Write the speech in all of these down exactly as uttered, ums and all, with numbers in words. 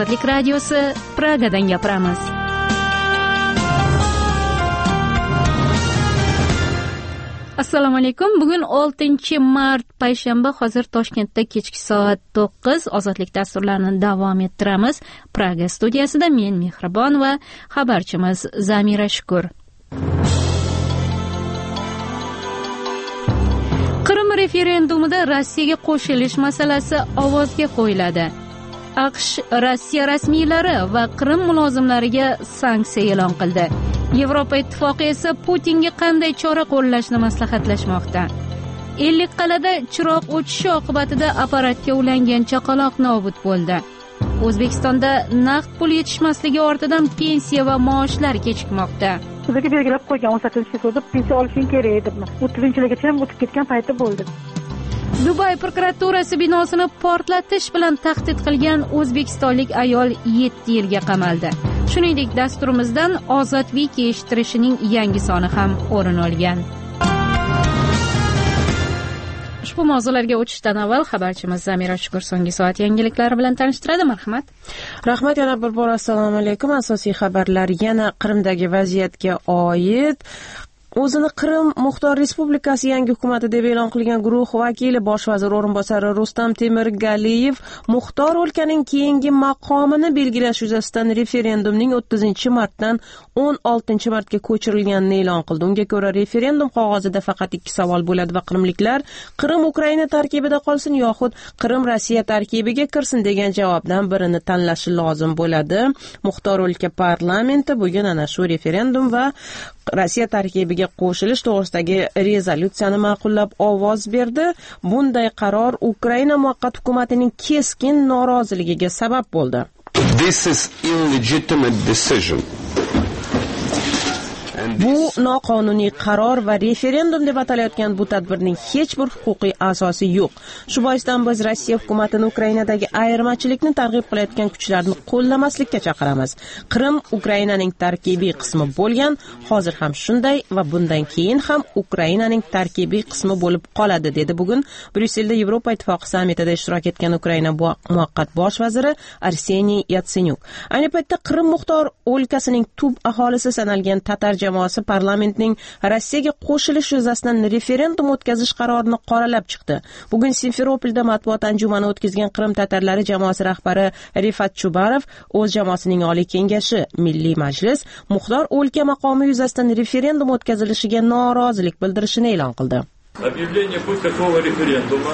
Ozodlik radiosi, Pragadan gapiramiz. Assalomu alaykum. Bugun oltinchi mart payshanba. Hozir Toshkentda kechki soat to'qqiz. Ozodlik dasturlarini davom ettiramiz. Praga studiyasida men Mehribon va xabarchimiz Zamira Shukur. Qrim referendumida Rossiyaga qo'shilish masalasi ovozga qo'yiladi. AQSh Rossiya rasmiylari va Qrim mulozimlariga sanksiya e'lon qildi. Yevropa ittifoqi esa Putinga qanday chora qo'llashni maslahatlashmoqda. Ellikqal'ada chiroq o'chishi oqibatida apparatga ulangan chaqaloq nobud bo'ldi. O'zbekistonda naqd pul yetishmasligi ortidan pensiya va maoshlar kechikmoqda. Bizga belgilab qo'ygan o'n sakkizinchi so'zda pensiya olishing kerak edi. o'ttizinchigacha ham o'tib ketgan payti bo'ldi. Dubay prokuraturasi binosini portlatish bilan tahdid qilgan o'zbekistonlik ayol yetti yilga qamaldi. Shuningdek, dasturimizdan Ozod Wiki eshittirishining yangi soni ham o'rin olgan. Ushbu mavzularga o'tishdan avval xabarchimiz Zamira Shukur so'nggi soat yangiliklari bilan tanishtiradi. Marhamat. Rahmat, yana bir bor assalomu alaykum. Asosiy xabarlar yana Qrimdagi vaziyatga oid. O'zini Qrim Muxtor Respublikasi yangi hukumati deb e'lon qilgan guruh vakili bosh vazir o'rinbosari Rustam Temirgaliyev Muxtor o'lkaning keyingi maqomini belgilash yuzasidan referendumning o'ttizinchi martdan o'n oltinchi martga ko'chirilganini e'lon qildi. Unga ko'ra, referendum qog'ozida faqat ikki savol bo'ladi va qrimliklar Qrim Ukraina tarkibida qolsin yoxud Qrim Rossiya tarkibiga kirsin degan javobdan birini tanlashi lozim bo'ladi. Muxtor o'lka parlamenti bugun ana shu referendum va Rossiya tarkibiga qo'shilish to'g'risidagi rezolyutsiyani ma'qullab ovoz berdi. Bunday qaror Ukraina muvaqqat hukumatining keskin noroziligiga sabab bo'ldi. This is illegitimate decision. Bu noqonuniy qaror va referendum deb atalayotgan bu tadbirning hech bir huquqiy asosi yo'q. Shu boisdan biz Rossiya hukumatini Ukrainadagi ayirmachilikni targ'ib qilayotgan kuchlarni qo'llamaslikka chaqiramiz. Qrim Ukrainaning tarkibiy qismi bo'lgan, hozir ham shunday va bundan keyin ham Ukrainaning tarkibiy qismi bo'lib qoladi, dedi bugun Bryusselda Yevropa ittifoqi sammitida ishtirok etgan Ukraina muvaqqat bosh vaziri Arseniy Yatsenyuk. Ayni paytda Qrim Muxtor o'lkasining tub aholisi sanalgan tatar jamoasi parlamentning Rossiyaga qo'shilish yuzasidan referendum o'tkazish qarorini qoralab chiqdi. Bugun Simferopolda matbuot anjumani o'tkazgan Qrim tatarlari jamoasi rahbari Rifat Chubarov o'z jamoasining oliy kengashi Milliy majlis Muxtor o'lka maqomi yuzasidan referendum o'tkazilishiga norozilik bildirishini e'lon qildi. Объявление хоть какого референдума,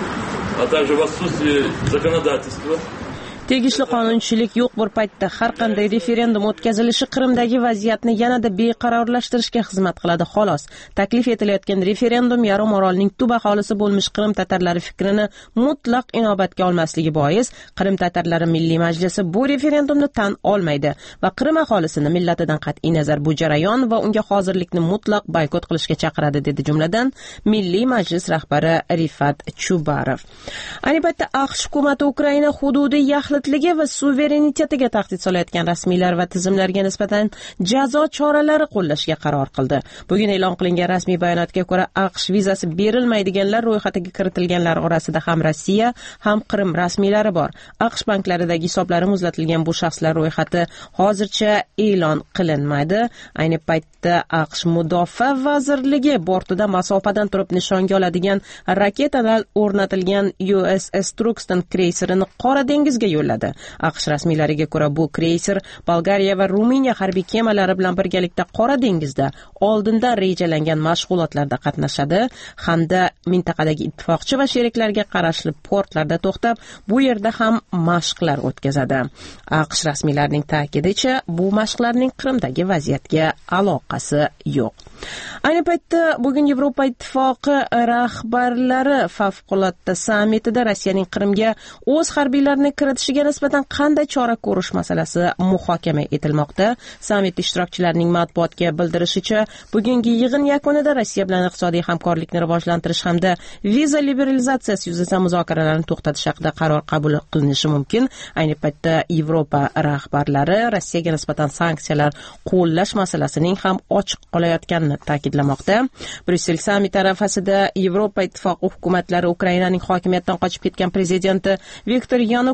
а также в отсутствии законодательства. Tegishli qonunchilik yo'q bir paytda har qanday referendum o'tkazilishi Qrimdagi vaziyatni yanada beqarorlashtirishga xizmat qiladi, xolos. Taklif etilayotgan referendum yarim orolning tub aholisi bo'lmish Qrim tatarlari fikrini mutlaq inobatga olmasligi bois Qrim tatarlari Milliy majlisi bu referendumni tan olmaydi va Qrim aholisini millatidan qat'iy nazar bu jarayon va unga hozirlikni mutlaq boykot qilishga chaqiradi, dedi jumladan Milliy majlis rahbari Rifat Chubarov. Ayni paytda AQSh hukumati Ukraina hududi yaxlit va suverenitetiga tahdid solayotgan rasmiylar va tizimlarga nisbatan jazo choralari qo'llashga qaror qildi. Bugun e'lon qilingan rasmiy bayonotga ko'ra, AQSh vizasi berilmaydiganlar ro'yxatiga kiritilganlar orasida ham Rossiya, ham Qrim rasmiylari bor. AQSh banklaridagi hisoblari muzlatilgan bu shaxslar ro'yxati hozircha e'lon qilinmadi. Ayni paytda AQSh Mudofaa vazirligi bortida masofadan turib nishonga oladigan raketalar o'rnatilgan U S S Truxton kreyserini Qora dengizga yo'lladi. AQSh rasmiylariga ko'ra, bu kreyser Bolgariya va Ruminiya harbiy kemalari bilan birgalikda Qora dengizda oldindan rejalangan mashg'ulotlarda qatnashadi hamda mintaqadagi ittifoqchi va sheriklarga qarashli portlarda to'xtab, bu yerda ham mashqlar o'tkazadi. AQSh rasmiylarining ta'kidicha, bu mashqlarning Qrimdagi vaziyatga aloqasi yo'q. Ayni paytda bugun Yevropa ittifoqi rahbarlari favqulodda sammitida Rossiyaning Qrimga o'z harbiylarini kiritishiga nisbatan qanday chora ko'rish masalasi muhokama etilmoqda. Sammit ishtirokchilarining matbuotga bildirishicha, bugungi yig'in yakunida Rossiya bilan iqtisodiy hamkorlikni rivojlantirish hamda viza liberalizatsiyasi yuzasidan muzokaralarni to'xtatish haqida qaror qabul qilinishi mumkin. Ayni paytda Yevropa rahbarlari Rossiyaga nisbatan sanksiyalar qo'llash masalasining ham ochiq qolayotganini ta'kidlamoqda. Bryussel sammiti arafasida Yevropa ittifoqi hukumatlari Ukrainaning hokimiyatdan qochib ketgan prezidenti Viktor Yanukovich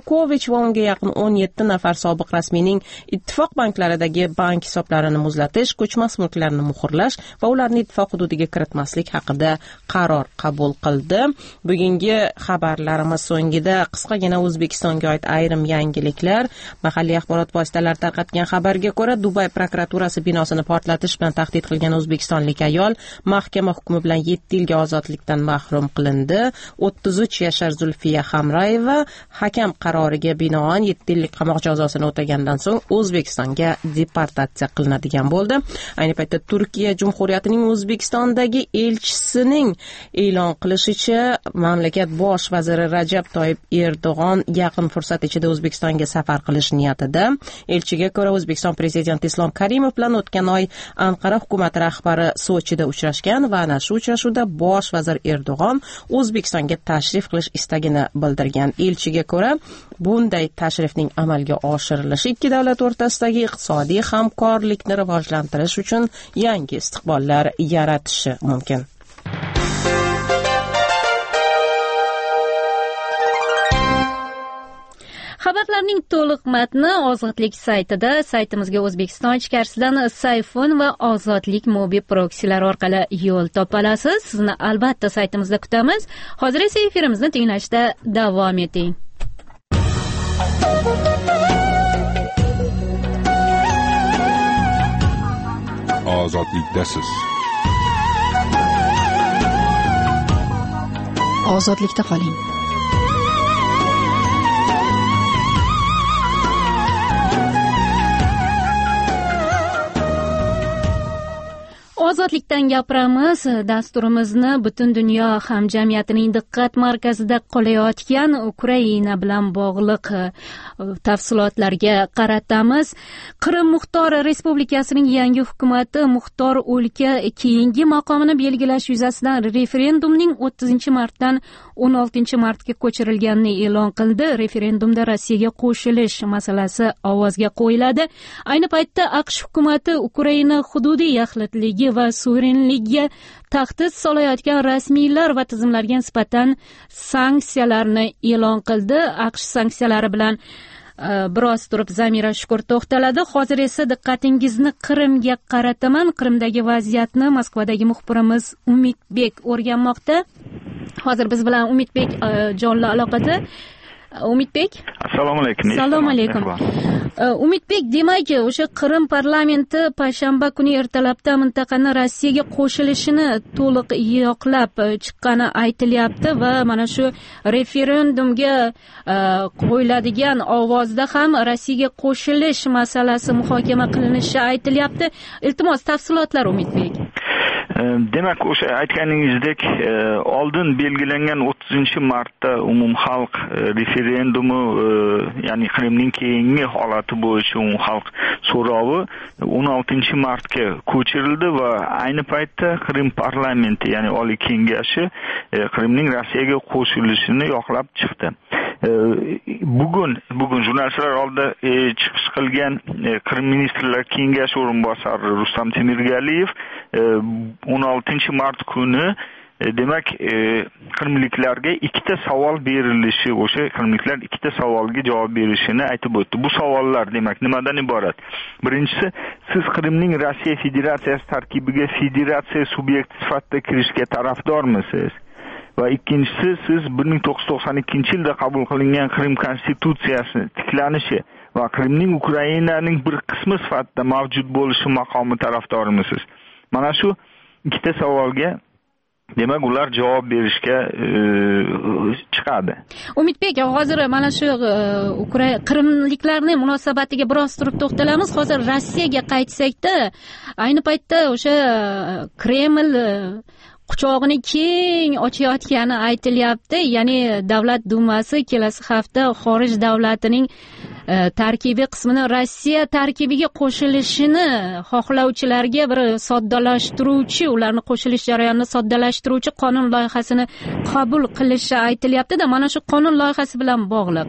Yanukovich va unga yaqin o'n yetti nafar sobiq rasmiyning ittifoq banklaridagi bank hisoblarini muzlatish, ko'chmas mulklarni muhrlash va ularni ittifoq hududiga kiritmaslik haqida qaror qabul qildi. Bugungi xabarlarimiz so'ngida qisqagina O'zbekistonga oid ayrim yangiliklar. Mahalliy axborot vositalari tarqatgan xabarga ko'ra, Dubay prokuraturasi binosini portlatish bilan tahdid qilgan o'zbekistonlik ayol mahkama hukmi bilan yetti yilga ozodlikdan mahrum qilindi. o'ttiz uch yashar Zulfiya Hamrayeva hakam qaroriga binoan yetti yillik qamoq jazosini o'tagandan so'ng O'zbekistonga deportatsiya qilinadigan bo'ldi. Ayni paytda Turkiya Jumhuriyatining O'zbekistondagi elchisining e'lon qilishicha, mamlakat bosh vaziri Rajab Toyyib Erdo'g'on yaqin fursat ichida O'zbekistonga safar qilish niyatida. Elchiga ko'ra, O'zbekiston prezidenti Islom Karimov bilan o'tgan oy Anqara hukumati rahbari Sochida uchrashgan va ana shu uchrashuvda bosh vazir Erdo'g'on O'zbekistonga tashrif qilish istagini bildirgan. Elchiga ko'ra, bunday tashrifning amalga oshirilishi ikki davlat o'rtasidagi iqtisodiy hamkorlikni rivojlantirish uchun yangi istiqbollar yaratishi mumkin. Xabarlarning to'liq matni Ozodlik saytida, saytimizga O'zbekiston ichkarisidan Sayfun va Ozodlik mobil proksilar orqali yo'l topa olasiz. Sizni albatta saytimizda kutamiz. Hozir esa efirimizni tinglashda davom eting. Ozodlikdasiz. Ozodlikda qoling. Ozodlikdan gapiramiz. Dasturimizni butun dunyo hamjamiyatining diqqat markazida qolayotgan Ukraina bilan bog'liq tafsilotlarga qaratamiz. Qrim Muxtor Respublikasining yangi hukumati Muxtor o'lka keyingi maqomini belgilash yuzasidan referendumning o'ttizinchi martdan o'n oltinchi martga ko'chirilganini e'lon qildi. Referendumda Rossiyaga qo'shilish masalasi ovozga qo'yiladi. Ayni paytda AQSh hukumati Ukraina hududiy yaxlitligi va suverenligiga tahdid solayotgan rasmiylar va tizimlarga nisbatan sanksiyalarni e'lon qildi. AQSh sanksiyalari bilan biroz turib Zamira Shukur to'xtaladi. Hozir esa diqqatingizni Qrimga qarataman. Qrimdagi vaziyatni Moskvadagi muxbirimiz Umidbek o'rganmoqda. Hozir biz bilan Umidbek jonli aloqada. Umidbek, assalomu alaykum. Assalomu alaykum. Umidbek, demak, o'sha Qrim parlamenti payshanba kuni ertalabda mintaqani Rossiyaga qo'shilishini to'liq yoqlab chiqqani aytilyapti va mana shu referendumga qo'yiladigan ovozda ham Rossiyaga qo'shilish masalasi muhokama qilinishi aytilyapti. Iltimos, tafsilotlar Umidbek. Demak, o'sha aytganingizdek, oldin belgilangan o'ttizinchi martda umumxalq referendumi, ya'ni Qrimning keyingi holati bo'yicha umumxalq so'rovi o'n oltinchi martga ko'chirildi va ayni paytda Qrim parlamenti, ya'ni Oliy kengashi Qrimning Rossiyaga qo'shilishini yoqlab chiqdi. Bugun bugun jurnalistlar oldida chiqish qilgan Qrim ministrlar kengashi o'rinbosari Rustam Temirgaliyev o'n oltinchi mart kuni demak qrimliklarga ikkita savol berilishi, o'sha qrimliklar ikkita savolga javob berishini aytib o'tdi. Bu savollar demak nimadan iborat? Birinchisi, siz Qrimning Rossiya Federatsiyasi tarkibiga federatsiya subyekti sifatida kirishga tarafdormisiz? Va ikkinchisi, siz bir ming to'qqiz yuz to'qson ikkinchi yilda qabul qilingan Qrim konstitutsiyasi tiklanishi va Qrimning Ukrainaning bir qismi sifatida mavjud bo'lishi maqomi tarafdorimisiz? Mana shu ikkita savolga demak ular javob berishga e, chiqadi. Umidbek, hozir mana shu Ukraina Qrimliklarning munosabatiga biroz turib to'xtalamiz. Hozir Rossiyaga qaytsak-da, ayni paytda o'sha Kreml quchog'ini keng ochayotgani aytilyapti. Ya'ni Davlat dumasi kelasi hafta xorij davlatining tarkibiy qismini Rossiya tarkibiga qo'shilishini xohlovchilarga bir soddalashtiruvchi, ularni qo'shilish jarayonini soddalashtiruvchi qonun loyihasini qabul qilishi aytilyapti-da, mana shu qonun loyihasi bilan bog'liq.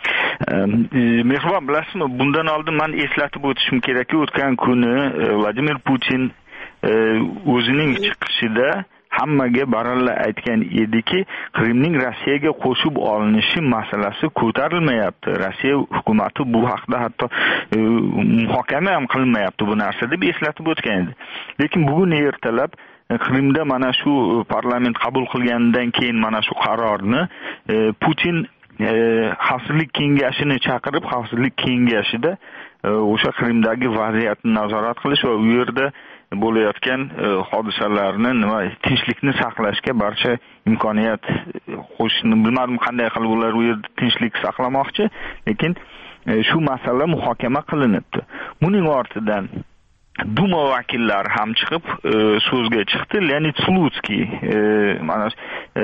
Mehribon, bilasizmi, bundan oldin men eslatib o'tishim kerakki, o'tgan kuni Vladimir Putin o'zining chiqishida hammaga baralla aytgan ediki, Qrimning Rossiyaga qo'shib olinishi masalasi ko'tarilmayapti. Rossiya hukumatı bu haqda hatto e, muhokama ham qilmayapti bu narsa deb eslatib o'tgan edi. Lekin bugun ertalab Qrimda mana shu parlament qabul qilganidan keyin mana shu qarorni e, Putin e, xavfsizlik kengashini chaqirib, xavfsizlik kengashida e, o'sha Qrimdagi vaziyatni nazorat qilish va u yerda bo'layotgan e, hodisalarni, nima tinchlikni saqlashga barcha imkoniyat qo'shishni bilmadim qanday qilib ular u yerda tinchlik saqlamoqchi, lekin e, shu masala muhokama qilinibdi. Buning ortidan Duma vakillari ham chiqib e, so'zga chiqdi. Leonid Slutsky e, mana e,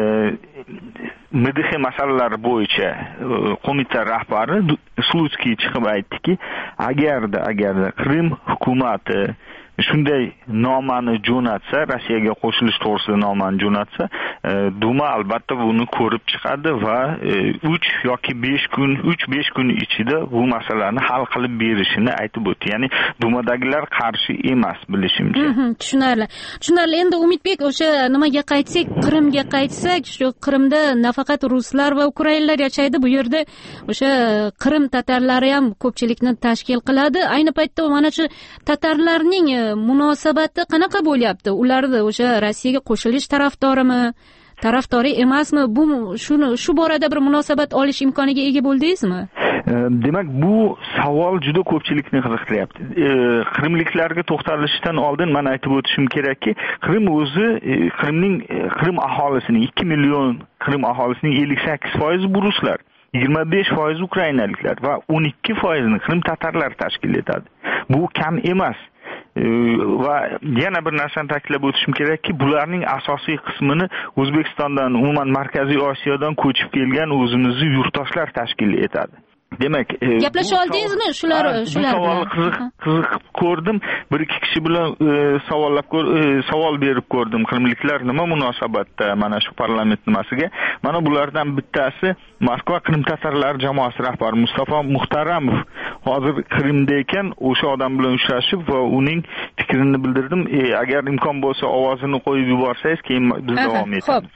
M D X masalalari bo'yicha e, qo'mita rahbari Slutsky chiqib aytdiki, agarda agarda Qrim hukumati shunday nomani jo'natsa, Rossiyaga qo'shilish to'g'risida nomani jo'natsa, e, Duma albatta buni ko'rib chiqadi va uch e, yoki besh kun, uch besh kun ichida bu masalani hal qilib berishini aytib o'tdi. Ya'ni Dumadagilar qarshi emas, bilishimcha. Tushunarli. Tushunarli. Endi Umidbek, o'sha nimaga qaytsak, Qrimga qaytsak, shu Qrimda nafaqat ruslar va ukrainlar yashaydi, bu yerda o'sha Qrim tatarlari ham ko'pchilikni tashkil qiladi. Ayni paytda mana shu tatarlarning munosabati qanaqa bo'lyapti? Ularni o'sha Rossiyaga qo'shilish tarafdorimi, tarafdori emasmi? Bu shuni shu borada bir munosabat olish imkoniga ega bo'ldingizmi? Demak, bu savol juda ko'pchilikni qiziqtiryapti. Qrimliklarga to'xtalishdan oldin men aytib o'tishim kerakki, Qrim o'zi Qrimning Qrim aholisining ikki million Qrim aholisining ellik sakkiz foizi bu ruslar, yigirma besh foizi ukrainaliklar va o'n ikki foizini Qrim tatarlari tashkil etadi. Bu kam emas. Va yana bir narsani ta'kidlab o'tishim kerakki, bularning asosiy qismini O'zbekistondan, umuman Markaziy Osiyodan ko'chib kelgan o'zimizning yurtdoshlar tashkil etadi. Demak, gaplasha oldingizmi shular shular bilan? Qiziq qiziq ko'rdim. Bir ikki kishi bilan savollab savol berib ko'rdim. Qrimliklar nima munosabatda mana shu parlament nimasiga? Mana bulardan bittasi Moskva Qrim tatarlari jamoasi rahbari Mustafa Muhtaramov hozir Qrimda ekan, o'sha odam bilan uchrashib va uning fikrini bildirdim. E, agar imkon bo'lsa ovozini qo'yib yuborsangiz, keyin biz davom etamiz.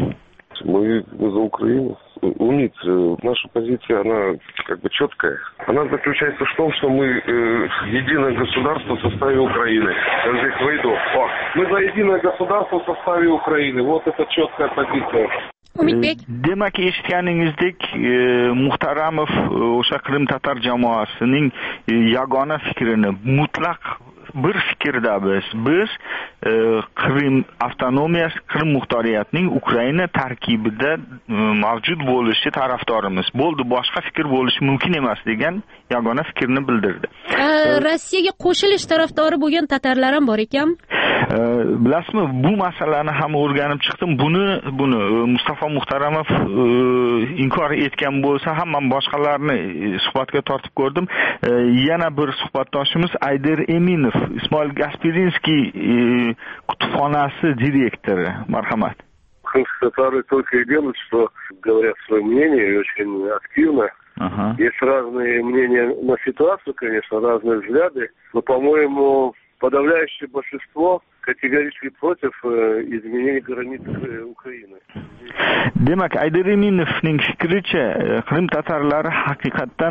Мы за Украину. УНИТ, наша позиция, она как бы четкая. Она заключается в том, что мы э, единое государство в составе Украины. Здесь войду. О, мы за единое государство в составе Украины. Вот это четкая позиция. Umidbek. Demak, eshitganingizdek, Muhtaramov o'sha Qrim tatar jamoasining yagona fikrini mutlaq bir fikrda biz biz e, Qrim avtonomiyasi, Qrim muxtoriyatining Ukraina tarkibida e, mavjud bo'lishi tarafdorimiz. Bo'ldi, boshqa fikr bo'lishi mumkin emas degan yagona fikrni bildirdi. E, Rossiyaga qo'shilish tarafdori bo'lgan tatarlar ham bor ekan. E, bilasizmi, bu masalani ham o'rganib chiqdim. Buni buni Mustafa Muhtaramov e, inkor etgan bo'lsa ham men boshqalarni suhbatga tortib ko'rdim. E, yana bir suhbatdoshimiz Ayder Eminov, Ismoil Gaspirinskiy e, kutubxonasi direktori. Marhamat. Татары только и делают, что говорят свое мнение, и очень активно. Ага. Есть разные мнения на ситуацию, конечно, разные взгляды, но, по-моему, подавляющее большинство категорически против изменения границ Украины. Demak, Ayderinovning fikricha, Qrim tatarlari haqiqatan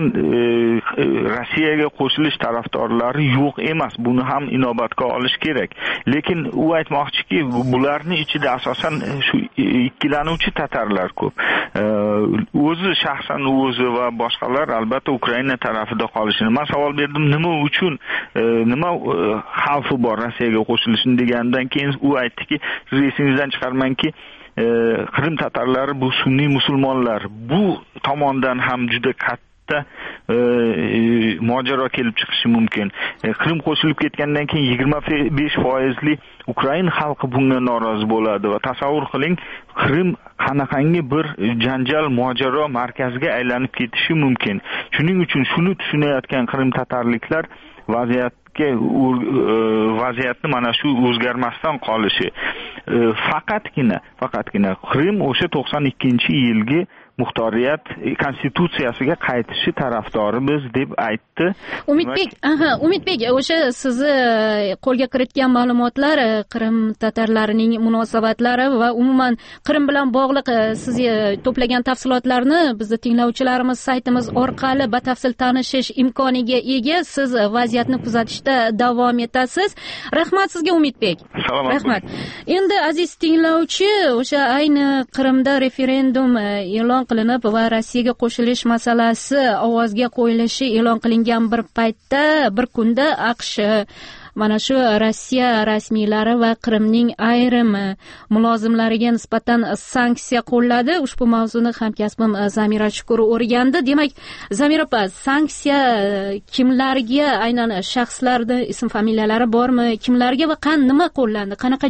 Rossiyaga qo'shilish tarafdorlari yo'q emas. Buni ham inobatga olish kerak. Lekin u aytmoqchiki, bularning ichida asosan shu ikkilanuvchi tatarlar ko'p. O'zi shaxsan o'zi va boshqalar albatta Ukraina tarafida qolishini. Men savol berdim, nima uchun, nima xavfi bor Rossiyaga qo'shilishni degandan keyin u aytdiki, siz esingizdan chiqarmangki, Qrim tatarlari bu sunniy musulmonlar. Bu tomondan ham juda katta e, mojaro kelib chiqishi mumkin. E, Qrim qo'shilib ketgandan keyin yigirma besh foizli Ukraina xalqi bunga norozi bo'ladi va tasavvur qiling, Qrim qanaqangi bir janjal, mojaro markaziga aylanib ketishi mumkin. Shuning uchun shuni tushunayotgan Qrim tatarliklar vaziyat vaziyatni mana shu o'zgarmasdan qolishi. Faqatgina, faqatgina Qrim o'sha to'qson ikkinchi yilgi muxtoriyat konstitutsiyasiga qaytishi tarafdorimiz deb aytdi. Umidbek, aha, Umidbek, o'sha sizni qo'lga kiritgan ma'lumotlar Qrim tatarlarining munosabatlari va umuman Qrim bilan bog'liq siz to'plagan tafsilotlarni bizni tinglovchilarimiz saytimiz orqali batafsil tanishish imkoniga ega. Siz vaziyatni kuzatishda davom etasiz. Rahmat sizga Umidbek. Salomat. Rahmat. Endi aziz tinglovchi, o'sha ayni Qrimda referendum e'lon qilinib va Rossiyaga qo'shilish masalasi ovozga qo'yilishi e'lon qilingan bir paytda, bir kunda AQSh mana shu Rossiya rasmiylari va Qrimning ayrim mulozimlariga nisbatan sanksiya qo'lladi. Ushbu mavzuni hamkasbim Zamira Shukur o'rgandi. Demak, Zamira opa, sanksiya kimlarga, aynan shaxslarning ism familiyalari bormi? Kimlarga va qan nima qo'llandi? Qanaqa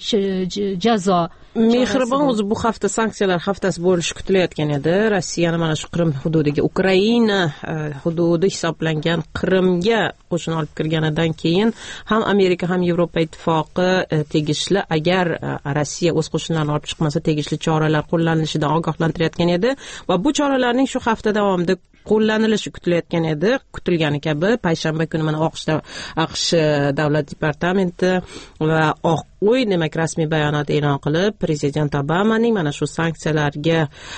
jazo? Mehribon, o'zi bu hafta sanksiyalar haftasi bo'lishi kutilayotgan edi. Rossiyani mana shu Qrim hududiga, Ukraina hududi hisoblangan Qrimga qo'shin olib kirganidan keyin ham Amerika ham Yevropa ittifoqi tegishli, agar Rossiya o'z qo'shinlarini olib chiqmasa tegishli choralar qo'llanilishidan ogohlantirayotgan edi va bu choralarning shu hafta davomida qo'llanilishi kutilayotgan edi. Kutilgani kabi payshanba kuni mana AQSh davlat departamenti va Oq uy demak rasmiy bayonot e'lon qilib, prezident Obamaning mana shu sanksiyalarga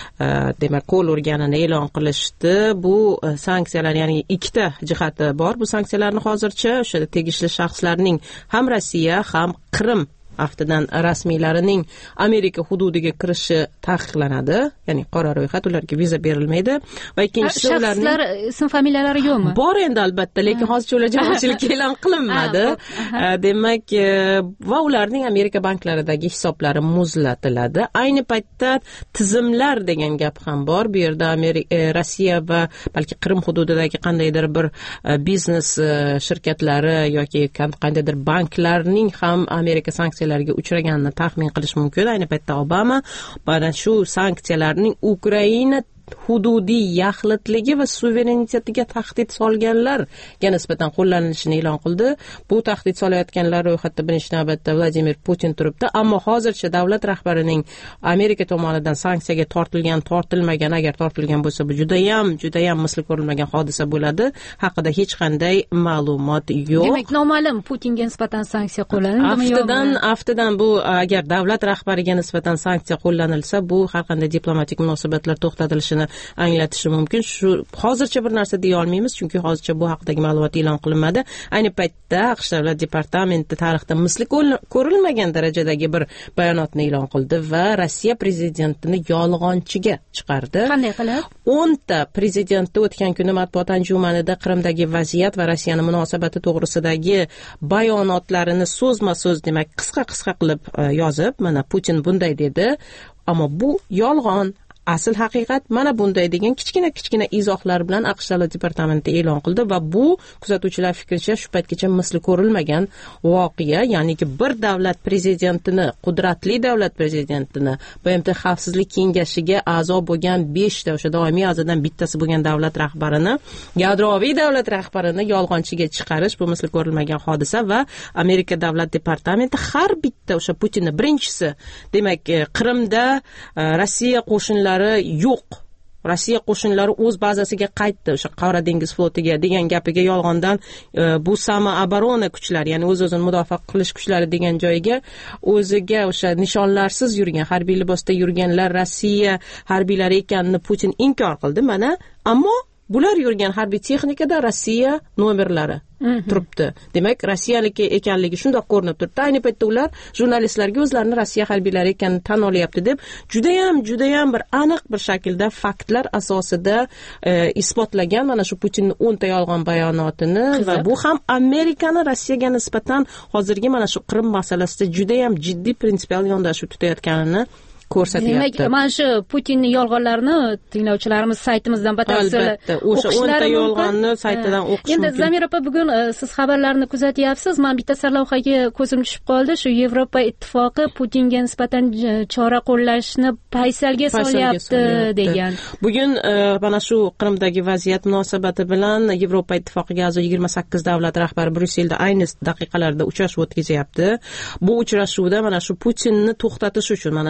demak qo'l urganini e'lon qilishdi. Bu sanksiyalar, ya'ni ikkita jihati bor. Bu sanksiyalarni hozircha o'sha tegishli shaxslarning ham Rossiya ham Qrim aftidan rasmiylarining Amerika hududiga kirishi taqiqlanadi, ya'ni qora ro'yxat, ularga viza berilmaydi. Va ikkinchisi ularning shaxslar ism familiyalari yo'qmi? Bor endi albatta, lekin hozircha ular jamoatchilikka e'lon qilinmadi. Demak, va ularning Amerika banklaridagi hisoblari muzlatiladi. Ayni paytda tizimlar degan gap ham bor. Bu yerda Amerika, Rossiya va balki Qrim hududidagi qandaydir bir biznes shirkatlari yoki qandaydir banklarning ham Amerika sanksiya sanksiyalarga uchraganini taxmin qilish mumkin. Ayni paytda Obama mana shu sanksiyalarning Ukraina hududiy yaxlitligi va suverenitetiga tahdid solganlarga nisbatan qo'llanilishini e'lon qildi. Bu tahdid solayotganlar ro'yxatda birinchi navbatda Vladimir Putin turibdi, ammo hozircha davlat rahbarining Amerika tomonidan sanksiyaga tortilgan, tortilmagan, agar tortilgan bo'lsa, bu juda ham, juda ham misli ko'rilmagan hodisa bo'ladi. Haqida hech qanday ma'lumot yo'q. Demak, noma'lum Putinga nisbatan sanksiya qo'llanildimi yo'qmi? Aftidan, aftidan bu agar davlat rahbariga nisbatan sanksiya qo'llanilsa, bu har qanday diplomatik munosabatlar to'xtatilishi anglatishi mumkin. Shu hozircha bir narsa deya olmaymiz, chunki hozircha bu haqidagi ma'lumot e'lon qilinmadi. Ayni paytda AQSh davlat departamenti tarixda misli ko'rilmagan darajadagi bir bayonotni e'lon qildi va Rossiya prezidentini yolg'onchiga chiqardi. Qanday qilib? o'nta prezidentni o'tgan kuni matbuot anjumanida Qrimdagi vaziyat va Rossiyaning munosabati to'g'risidagi bayonotlarini so'zma-so'z, demak, qisqa-qisqa qilib yozib, mana Putin bunday dedi, ammo bu yolg'on. Asl haqiqat mana bunday degan kichkina-kichkina izohlar bilan AQSh davlat departamenti e'lon qildi va bu kuzatuvchilar fikricha shu paytgacha misli ko'rilmagan voqea, ya'niki bir davlat prezidentini, qudratli davlat prezidentini B M T xavfsizlik kengashiga a'zo bo'lgan beshta o'sha doimiy a'zodan bittasi bo'lgan davlat rahbarini, yadroviy davlat rahbarini yolg'onchiga chiqarish bu misli ko'rilmagan hodisa va Amerika davlat departamenti har bitta o'sha Putinni birinchisi, demak, Qrimda Rossiya qo'shinlari yo'q, Rossiya qo'shinlari o'z bazasiga qaytdi, o'sha Qora dengiz flotiga degan gapiga yolg'ondan bu samoobrona kuchlari, ya'ni o'z-o'zini mudofaa qilish kuchlari degan joyiga o'ziga o'sha nishonlarsiz yurgan, harbiy libosda yurganlar Rossiya harbiylari ekanini Putin inkor qildi. Mana, ammo bular yurgan harbiy texnikada Rossiya nomerlari turibdi. Demak, rossiyalik ekanligi shundoq ko'rinib turibdi. Ayni paytda ular jurnalistlarga o'zlarini Rossiya harbiylari ekanini tan olyapti deb juda ham, juda ham bir aniq bir shaklda faktlar asosida e, isbotlagan mana shu Putinning o'nta yolg'on bayonotini. Qiziq. Va bu ham Amerikani Rossiyaga nisbatan hozirgi mana shu Qrim masalasida juda ham jiddiy prinsipial yondashuv tutayotganini ko'rsatyapti. Demak, mana shu Putinning yolg'onlarini tinglovchilarimiz saytimizdan batafsil o'sha o'nta yolg'onni saytidan o'qish mumkin. Endi Zamira opa, bugun siz xabarlarni kuzatyapsiz. Men bitta sarlavhaga ko'zim tushib qoldi. Shu Yevropa ittifoqi Putinga nisbatan chora qo'llashni paysalga solyapti degan. Bugun mana shu Qrimdagi vaziyat munosabati bilan Yevropa ittifoqiga a'zo yigirma sakkiz davlat rahbari Bryusselda ayni daqiqalarda uchrashuv o'tkazyapti. Bu uchrashuvda mana shu Putinni to'xtatish uchun, mana shu Qrim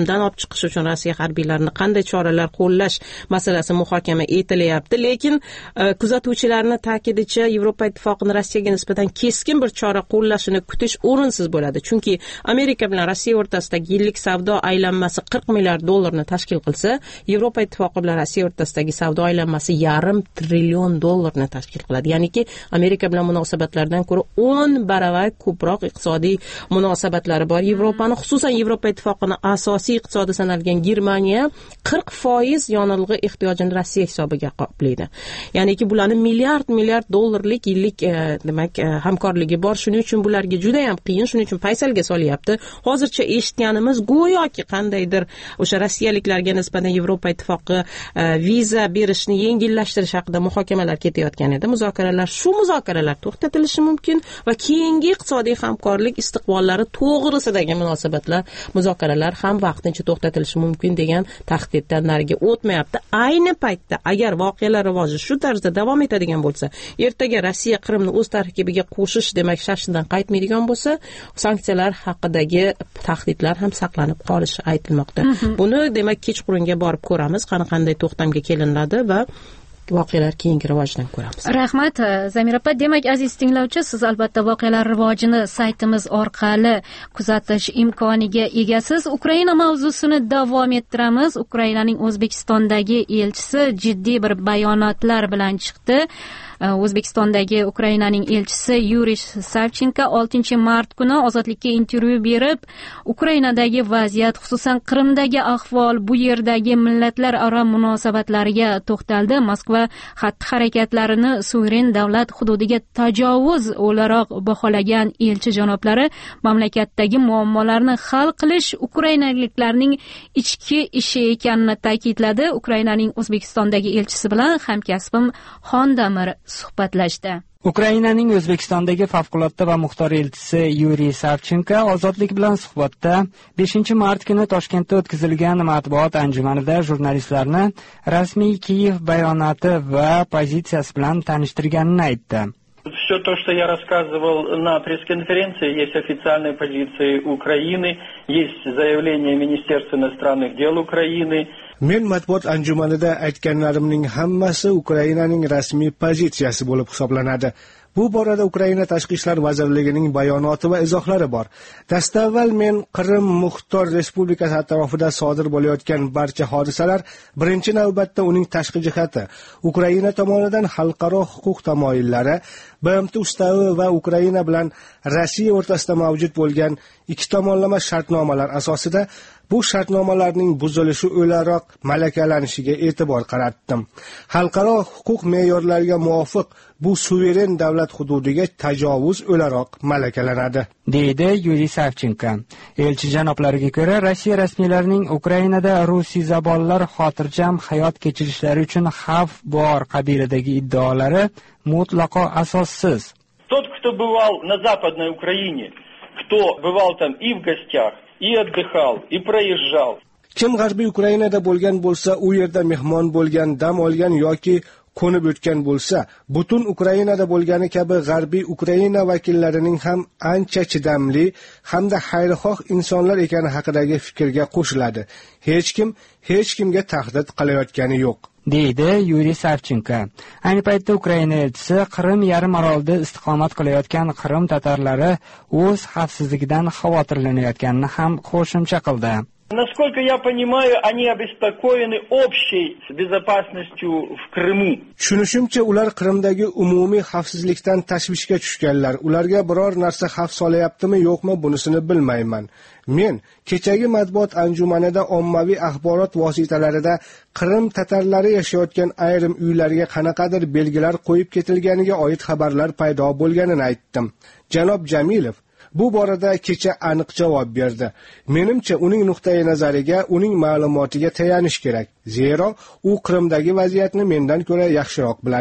Qrimdan olib chiqish uchun Rossiya harbiylarini qanday choralar qo'llash masalasi muhokama etilyapti. Lekin kuzatuvchilarning ta'kidicha Yevropa ittifoqining Rossiyaga nisbatan keskin bir chora qo'llashini kutish o'rinsiz bo'ladi. Chunki Amerika bilan Rossiya o'rtasidagi yillik savdo aylanmasi qirq milliard dollarni tashkil qilsa, Yevropa ittifoqi bilan Rossiya o'rtasidagi savdo aylanmasi yarim trillion dollarni tashkil qiladi. Ya'niki Amerika bilan munosabatlardan ko'ra o'n baravar ko'proq iqtisodiy munosabatlari bor. Yevropani, xususan Yevropa ittifoqining asosiy iqtisodi sanalgan Germaniya qirq foiz yonilg'i ehtiyojini Rossiya hisobiga qoplaydi. Ya'niki bularning milliard milliard dollarlik yillik e, demak e, hamkorligi bor. Shuning uchun bularga juda ham qiyin, shuning uchun paysalga solyapti. Hozircha eshitganimiz go'yoki qandaydir o'sha rossiyaliklarga nisbatan Yevropa ittifoqi e, viza berishni yengillashtirish haqida muhokamalar ketayotgan edi. Muzokaralar, shu muzokaralar to'xtatilishi mumkin va keyingi iqtisodiy hamkorlik istiqbollari to'g'risidagi munosabatlar, muzokaralar ham vaqtincha to'xtatilishi mumkin degan tahdiddan nariga o'tmayapti. Ayni paytda agar voqealar rivoji shu tarzda davom etadigan bo'lsa, ertaga Rossiya Qrimni o'z tarkibiga qo'shish demak shashtidan qaytmaydigan bo'lsa, sanksiyalar haqidagi tahdidlar ham saqlanib qolishi aytilmoqda. Buni demak kechqurunga borib ko'ramiz, qani qanday to'xtamga kelinadi va voqealar keyingi rivojdan ko'ramiz. Rahmat Zamira opa. Demak, aziz tinglovchi, siz albatta voqealar rivojini saytimiz orqali kuzatish imkoniga egasiz. Ukraina mavzusini davom ettiramiz. Ukrainaning O'zbekistondagi elchisi jiddiy bir bayonotlar bilan chiqdi. O'zbekistondagi Ukrainaning elchisi Yuriy Savchenko oltinchi mart kuni Ozodlikka intervyu berib, Ukrainadagi vaziyat, xususan Qrimdagi ahvol, bu yerdagi millatlararo munosabatlariga to'xtaldi. Moskva xatti-harakatlarini suveren davlat hududiga tajovuz o'laroq baholagan elchi janoblari mamlakatdagi muammolarni hal qilish ukrainaliklarning ichki ishi ekanini ta'kidladi. Ukrainaning O'zbekistondagi elchisi bilan hamkasbim Xondamir suhbatlashdi. Ukrainaning O'zbekistondagi favqulodda va muxtor elchisi Yuriy Savchenko Ozodlik bilan suhbatda beshinchi mart kuni Toshkentda o'tkazilgan matbuot anjumanida jurnalistlarni rasmiy Kiyev bayonoti va pozitsiyasi bilan tanishtirganini aytdi. Все то, что я рассказывал на пресс-конференции, есть официальные позиции Украины, есть заявление Министерства иностранных дел Украины. Men matbuot anjumanida aytganlarimning hammasi Ukrainaning rasmiy pozitsiyasi bo'lib hisoblanadi. Bu borada Ukraina Tashqi ishlar vazirligining bayonoti va izohlari bor. Dastavval men Qrim Muxtor Respublikasi atrofida sodir bo'layotgan barcha hodisalar birinchi navbatda uning tashqi jihati, Ukraina tomonidan xalqaro huquq tamoyillari, B M T ustavi va Ukraina bilan Rossiya o'rtasida mavjud bo'lgan ikki tomonlama shartnomalar asosida bu shartnomalarning buzilishi o'laroq malakalanishiga e'tibor qaratdim. Xalqaro huquq me'yorlariga muvofiq bu suveren davlat hududiga tajovuz o'laroq malakalanadi, deydi Yuriy Savchenko. Elchi janoblariga ko'ra, Rossiya rasmiylarining Ukrainada rusiyzabonlar xotirjam hayot kechirishlari uchun xavf bor qabilidagi iddaolari mutlaqo asossiz. Тот, кто бывал на Западной Украине, кто бывал там и в гостях, и отдыхал, и проезжал. Kim G'arbiy Ukrainada bo'lgan bo'lsa, u yerda mehmon bo'lgan, dam olgan yoki qo'nib o'tgan bo'lsa, butun Ukrainada bo'lgani kabi G'arbiy Ukraina vakillarining ham ancha chidamli hamda xayrixoh insonlar ekani haqidagi fikrga qo'shiladi. Hech kim hech kimga tahdid qilayotgani yo'q, deydi Yuriy Savchenko. Ayni paytda Ukraina elchisi Qrim yarim orolida istiqomat qilayotgan Qrim tatarlari o'z xavfsizligidan xavotirlanayotganini ham qo'shimcha qildi. Насколько я понимаю, они обеспокоены общей безопасностью в Крыму. Tushunishimcha, ular Qrimdagi umumiy xavfsizlikdan tashvishga tushganlar. Ularga biror narsa xavf solayaptimi, yo'qmi, bunisini bilmayman. Men kechagi matbuot anjumanida ommaviy axborot vositalarida Qrim tatarlari yashayotgan ayrim uylarga qanaqadir belgilar qo'yib ketilganiga oid xabarlar paydo bo'lganini aytdim. Janob Jamilov bu borada kecha aniq javob berdi. Menimcha uning nuqtai nazariga, uning ma'lumotiga tayanish kerak. Zero u Qrimdagi vaziyatni mendan ko'ra yaxshiroq biladi,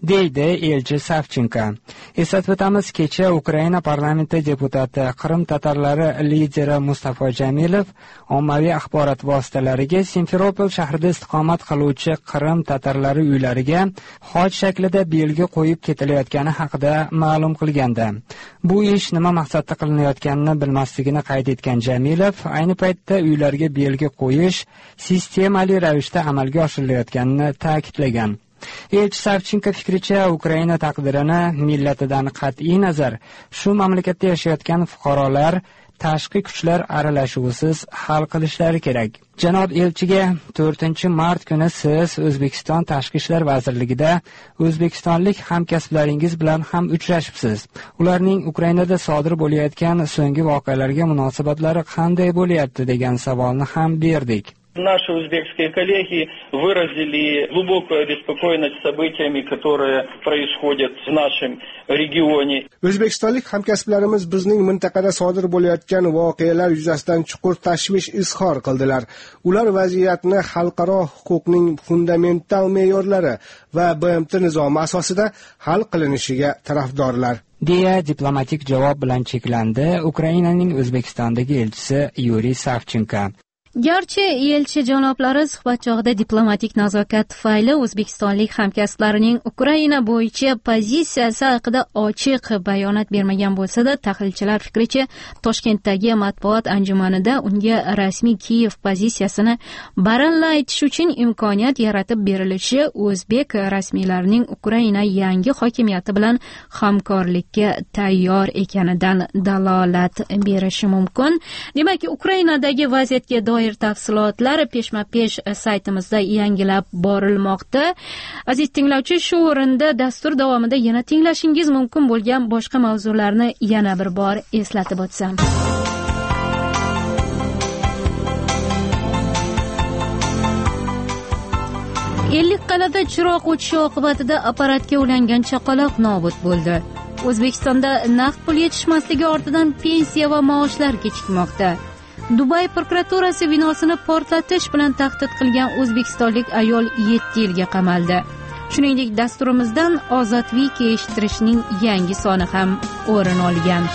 deydi elchi Savchenko. Eslatib o'tamiz, kecha Ukraina parlamenti deputati Qrim tatarlari lideri Mustafa Jamilov ommaviy axborot vositalariga Simferopol shahrida istiqomat qiluvchi Qrim tatarlari uylariga hoj shaklida belgi qo'yib ketilayotgani haqida ma'lum qilgandi. Bu ish nima maqsadda qilinayotganini bilmasligini qayd etgan Jamilov, ayni paytda uylarga belgi qo'yish sistemali ravishda amalga oshirilayotganini ta'kidlagan. Elchi Savchenko fikricha, Ukraina taqdirini millatidan qat'iy nazar shu mamlakatda yashayotgan fuqarolar tashqi kuchlar aralashuvisiz hal qilishlari kerak. Janob elchiga to'rtinchi mart kuni siz O'zbekiston Tashqi ishlar vazirligida o'zbekistonlik hamkasblaringiz bilan ham uchrashibsiz. Ularning Ukrainada sodir bo'layotgan so'nggi voqealarga munosabatlari qanday bo'lyapti degan savolni ham berdik. Наши узбекские коллеги выразили глубокую обеспокоенность событиями, которые происходят в нашем регионе. O'zbekistonlik hamkasblarimiz bizning mintaqada sodir bo'layotgan voqealar yuzasidan chuqur tashvish izhor qildilar. Ular vaziyatni xalqaro huquqning fundamental me'yorlari va B M T nizomi asosida hal qilinishiga tarafdorlar, deya diplomatik javob bilan cheklandi Ukrainaning O'zbekistondagi elchisi Yuriy Savchenko. Garchi elchi janoblari suhbat chog'ida diplomatik nazokat tufayli o'zbekistonlik hamkasblarining Ukraina bo'yicha pozitsiyasi haqida ochiq bayonot bermagan bo'lsa-da, tahlilchilar fikricha Toshkentdagi matbuot anjumanida unga rasmiy Kiyev pozitsiyasini baralla aytish uchun imkoniyat yaratib berilishi o'zbek rasmiylarining Ukraina yangi hokimiyati bilan hamkorlikka tayyor ekanidan dalolat berishi mumkin. Demak, Ukrainadagi vaziyatga doir tafsilotlar peshma-pesh saytimizda yangilab borilmoqda. Aziz tinglovchi, shu o'rinda dastur davomida yana tinglashingiz mumkin bo'lgan boshqa mavzularni yana bir bor eslatib o'tsam. Ellikqal'ada chiroq o'chishi oqibatida apparatga ulangan chaqaloq nobud bo'ldi. O'zbekistonda naqd pul yetishmasligi ortidan pensiya va maoshlar kechikmoqda. Dubay prokuraturasi binosini portlatish bilan tahdid qilgan o'zbekistonlik ayol yetti yilga qamaldi. Shuningdek, dasturimizdan Ozod Wiki eshittirishning yangi soni ham o'rin olgan.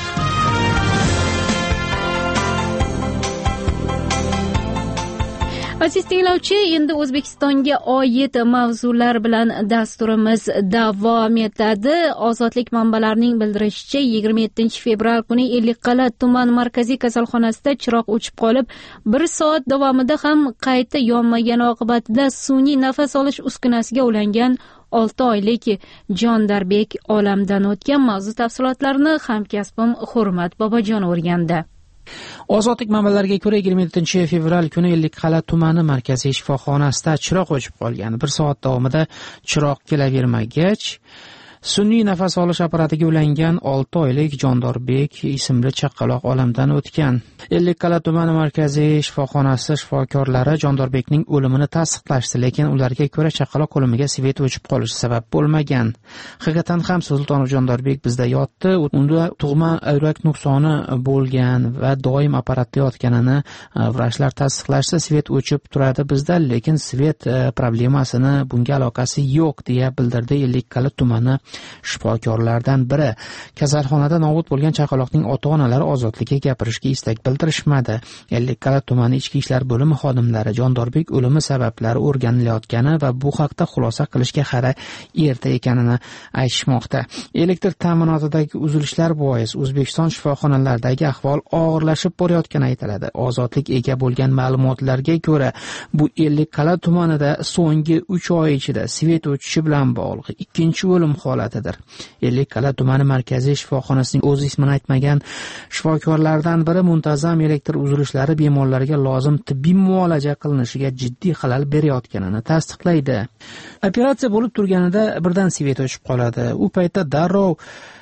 Aziz tinglovchi, endi O'zbekistonga oid mavzular bilan dasturimiz davom etadi. Ozodlik manbalarining bildirishicha, yigirma yettinchi fevral kuni Ellikqal'a tuman markaziy kasalxonasida chiroq o'chib qolib, bir soat davomida ham qayta yonmagani oqibatida sun'iy nafas olish uskunasiga ulangan olti oylik Jondarbek olamdan o'tgan. Mavzu tafsilotlarini hamkasbim Hurmat Bobojon o'rgandi. Ozodlik manbalariga ko'ra, yigirma yettinchi fevral kuni Ellikqal'a tumani markaziy shifoxonasida chiroq o'chib qolgan. Bir soat davomida chiroq kelavermagach, sun'iy nafas olish apparatiga ulangan olti oylik Jondorbek ismli chaqaloq olamdan o'tgan. Ellikqal'a tumani markaziy shifoxonasi shifokorlari Jondorbekning o'limini tasdiqlashdi, lekin ularga ko'ra chaqaloq o'limiga svet o'chib qolishi sabab bo'lmagan. Haqiqatan ham Sultonov Jondorbek bizda yotdi. Unda tug'ma yurak nuqsoni bo'lgan va doim apparatda yotganini vrachlar tasdiqlashdi. Svet o'chib turadi bizda, lekin svet problemasini bunga aloqasi yo'q, deya bildirdi Ellikqal'a tumani shifokorlardan biri. Kasalxonada nobud bo'lgan chaqaloqning ota-onalari ozodlikka gapirishga istak bildirishmadi. Ellikqal'a tumani ichki ishlar bo'limi xodimlari Jondorbek o'limi sabablari o'rganilayotgani va bu haqda xulosa qilishga hali erta ekanini aytishmoqda. Elektr ta'minotidagi uzilishlar bois O'zbekiston shifoxonalaridagi ahvol og'irlashib borayotgani aytiladi. Ozodlik ega bo'lgan ma'lumotlarga ko'ra, bu Ellikqal'a tumanida so'nggi uch oy ichida svet o'chishi bilan bog'liq ikkinchi o'lim holatidir. Ellikqal'a tumani markaziy shifoxonasining o'z ismini aytmagan shifokorlardan biri muntazam elektr uzilishlari bemorlarga lozim tibbiy muolaja qilinishiga jiddiy xalal berayotganini tasdiqlaydi. Operatsiya bo'lib turganida birdan svet o'chib qoladi. U paytda darrov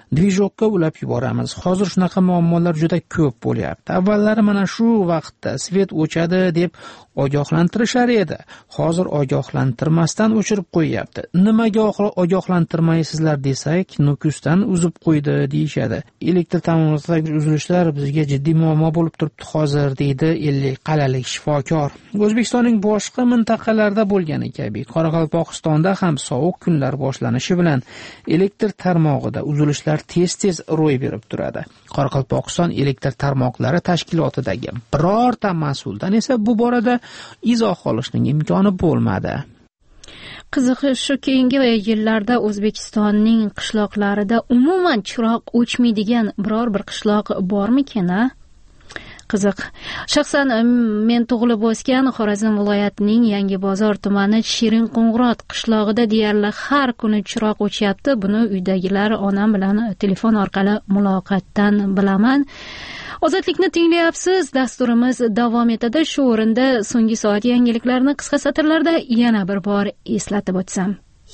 dvijokka ulab yuboramiz. Hozir shunaqa muammolar juda ko'p bo'lyapti. Avvallari mana shu vaqtda svet o'chadi deb ogohlantirishar edi. Hozir ogohlantirmasdan o'chirib qo'yyapti. Nimaga ogohlantirmaysizlar desak, Nukusdan uzib qo'ydi deyishadi. Elektr ta'minotidagi uzilishlar bizga jiddiy muammo bo'lib turibdi hozir, deydi ellik qalalik shifokor. O'zbekistonning boshqa mintaqalarida bo'lgani kabi Qoraqalpog'istonda ham sovuq kunlar boshlanishi bilan elektr tarmog'ida uzilishlar tez-tez ro'y berib turadi. Qoraqalpog'iston elektr tarmoqlari tashkilotidagi birorta mas'uldan esa bu borada izoh olishning imkoni bo'lmadi. Qizig'i shu, keyingi yillarda O'zbekistonning qishloqlarida umuman chiroq o'chmaydigan biror bir qishloq bormikan? Qiziq. Shaxsan men tug'ilib o'sgan Xorazm viloyatining Yangibozor tumani Shirinqo'ng'irot qishlog'ida deyarli har kuni chiroq o'chyapti. Buni uydagilar onam bilan telefon orqali muloqotdan bilaman. Ozodlikni tinglayapsiz. Dasturimiz davom etadi. Shu o'rinda so'nggi soat yangiliklarini qisqa satrlarda yana bir bor eslatib o'tsam.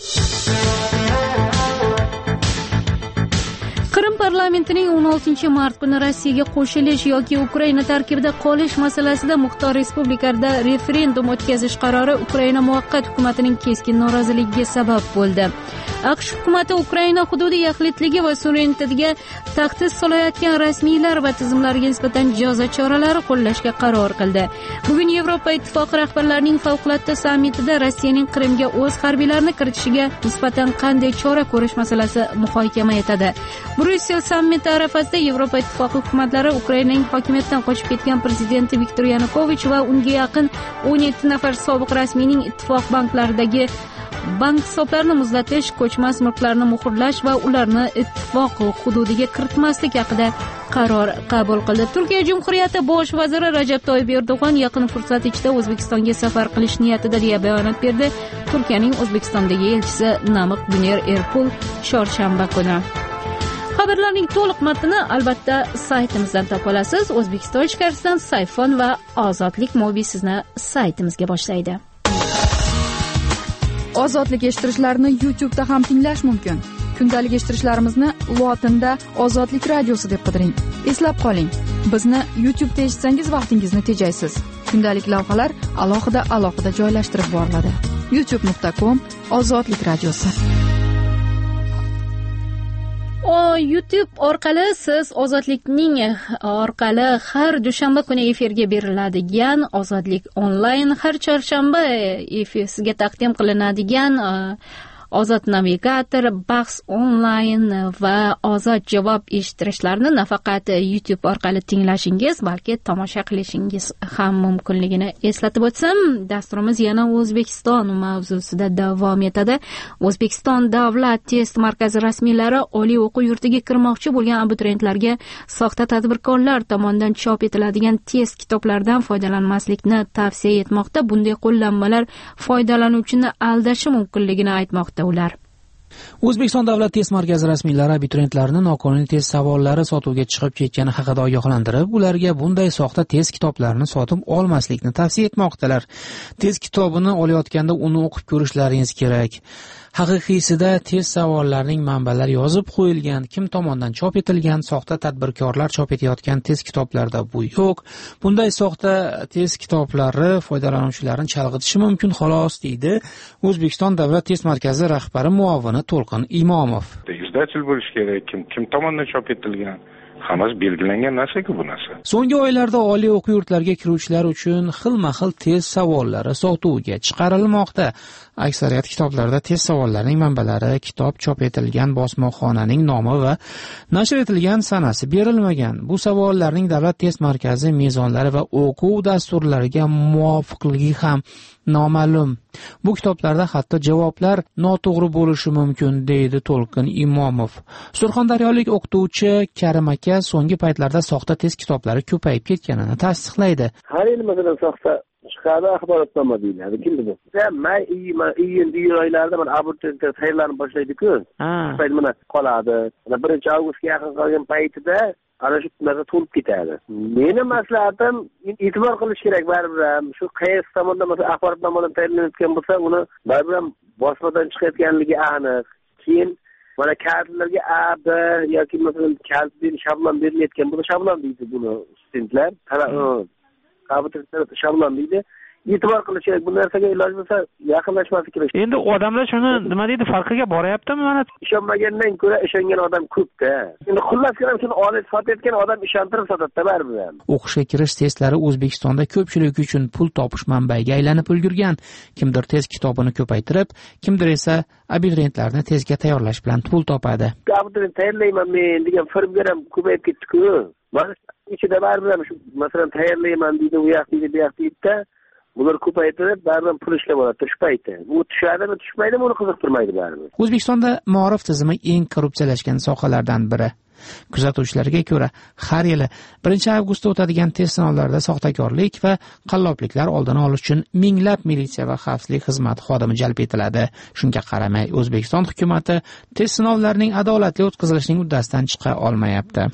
Qrim parlamentining o'n oltinchi mart kuni Rossiyaga qo'shilish yoki Ukraina tarkibida qolish masalasida muxtor respublikalarda referendum o'tkazish qarori Ukraina muvaqqat hukumatining keskin noroziligiga sabab bo'ldi. AQSh hukumati Ukraina hududiy yaxlitligi va suverenitetiga tahdid solayotgan rasmiylar va tizimlarga nisbatan jazo choralari qo'llashga qaror qildi. Bugun Yevropa Ittifoqi rahbarlarining favqulodda sammitida Rossiyaning Qrimga o'z harbiylarini kiritishiga nisbatan qanday chora ko'rish masalasi muhokama etadi. Bryussel sammiti arafasida Yevropa Ittifoqi hukumatlari Ukrainaning hokimiyatdan qochib ketgan prezidenti Viktor Yanukovich va unga yaqin o'n yetti nafar sobiq rasmiyning ittifoq banklaridagi bank hisoblarini muzlatish, ko'chmas mulklarni muhrlash va ularni ittifoq hududiga kiritmaslik haqida qaror qabul qildi. Turkiya Jumhuriyati bosh vaziri Rajab Toyyib Erdo'g'on yaqin fursat ichida O'zbekistonga safar qilish niyatida deya bayonot berdi. Turkiyaning O'zbekistondagi elchisi Namiq Güner Erpul chorshanba kuni. Xabarlarning to'liq matnini albatta saytimizdan topa olasiz. O'zbekiston ichkarisidan Sayfon va Ozodlik Mobi sizni saytimizga boshlaydi. Ozodlik eshittirishlarni YouTube'da ham tinglash mumkin. Kundalik eshittirishlarimizni lotinda Ozodlik radiosi deb qidiring. Eslab qoling, bizni YouTube'da eshitsangiz vaqtingizni tejaysiz. Kundalik lavhalar alohida-alohida joylashtirib boriladi. youtube nuqta com Ozodlik radiosi. O YouTube orqali siz Ozodlikning orqali har dushanba kuni efirga beriladigan Ozodlik onlayn, har chorshanba efirga taqdim qilinadigan Ozod navigator, bahs onlayn va ozod javob eshittirishlarni nafaqat YouTube orqali tinglashingiz, balki tomosha qilishingiz ham mumkinligini eslatib o'tsam, dasturimiz yana O'zbekiston mavzusida davom etadi. O'zbekiston Davlat test markazi rasmiylari oliy o'quv yurtiga kirmoqchi bo'lgan abituriyentlarga soxta tadbirkorlar tomonidan chop etiladigan test kitoblardan foydalanmaslikni tavsiya etmoqda. Bunday qo'llanmalar foydalanuvchini aldashi mumkinligini aytmoqda. Ular O'zbekiston Davlat test markazi rasmiylari abituriyentlarni noqonuniy test savollari sotuvga chiqib ketgani haqida ogohlantirib, ularga bunday soxta test kitoblarini sotib olmaslikni tavsiya etmoqdalar. Test kitobini olayotganda uni o'qib ko'rishlaringiz kerak. Haqiqiysida test savollarining manbalari yozib qo'yilgan, kim tomonidan chop etilgan, soxta tadbirkorlar chop etayotgan test kitoblarda bu yo'q. Bunday soxta test kitoblari foydalanuvchilarni chalg'itishi mumkin xolos, deydi O'zbekiston Davlat test markazi rahbari muavini To'lqin Imomov. Izdatelь bo'lish kerak, kim kim tomonidan chop etilgan, hammasi belgilangan narsa-ku bu narsa. So'nggi oylarda oliy o'quv yurtlariga kiruvchilar uchun xilma-xil test savollari sotuvga chiqarilmoqda. Aksariyat kitoblarda test savollarining manbalari, kitob chop etilgan bosmaxonaning nomi va nashr etilgan sanasi berilmagan. Bu savollarning Davlat test markazi mezonlari va o'quv dasturlariga muvofiqligi ham noma'lum. Bu kitoblarda hatto javoblar noto'g'ri bo'lishi mumkin, deydi To'lqin Imomov. Surxondaryolik o'qituvchi Karim aka so'nggi paytlarda soxta test kitoblari ko'payib ketganini tasdiqlaydi. Har yil masalan soxta chiqadi, axborotnoma deyiladi. Kimdir? May, iyun, iyun oylarida mana abituriyentlar tayyorlanib boshlaydi-ku. Payt mana qoladi. Mana birinchi avgustga yaqin qolgan paytida ana shu narsa to'lib ketadi. Meni maslahatim e'tibor qilish kerak baribir ham. Shu qaysi tomondan masalan axborotnomadan tayyorlanayotgan bo'lsa, uni baribir ham bosmadan chiqayotganligi aniq. Keyin mana kadrlarga A, B yoki masalan kalb berish shablon berilayotgan bo'lsa shablon deydi buni studentlar. Qabul shablon deydi. E'tibor qilish kerak. Bu narsaga iloj bo'lsa yaqinlashmaslik kerak. Endi odamlar shuni nima deydi, farqiga boryaptimi? Mana ishonmagandan ko'ra ishongan odam ko'p-da. Endi xullas ham shuni olib sotayotgan odam ishontirib sotadi baribir ham. O'qishga kirish testlari O'zbekistonda ko'pchilik uchun pul topish manbaiga aylanib ulgurgan. Kimdir test kitobini ko'paytirib, kimdir esa abituriyentlarni testga tayyorlash bilan pul topadi. Abituriyent tayyorlayman men degan firibgar ham ko'payib ketdi-ku. Mana ichida baribir ham shu masalan tayyorlayman deydi, u yoq deydi, bu yoq deydi-da. Bular ko'paytirib, baribir pul ishlab oladi tushmaydi. Bu tushadimi, tushmaydimi, buni qiziqtirmaydi baribir. O'zbekistonda ma'rif tizimi eng korrupsiyalashgan sohalardan biri. Kuzatuvchilarga ko'ra, har yili birinchi avgustda o'tadigan test sinovlarida soxtakorlik va qallobliklar oldini olish uchun minglab militsiya va xavfsizlik xizmati xodimi jalb etiladi. Shunga qaramay, O'zbekiston hukumatı test sinovlarining adolatli o'tkazilishining uddasidan chiqa olmayapti.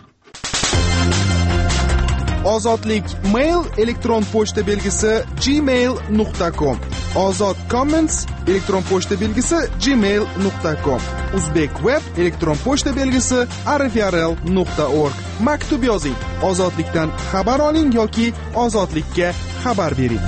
Ozodlik mail elektron pochta belgisi gmail nuqta com. Ozod comments elektron pochta belgisi gmail nuqta com. Uzbek web elektron pochta belgisi rfrl nuqta org. Maktub yozing. Ozodlikdan xabar oling yoki ozodlikka xabar bering.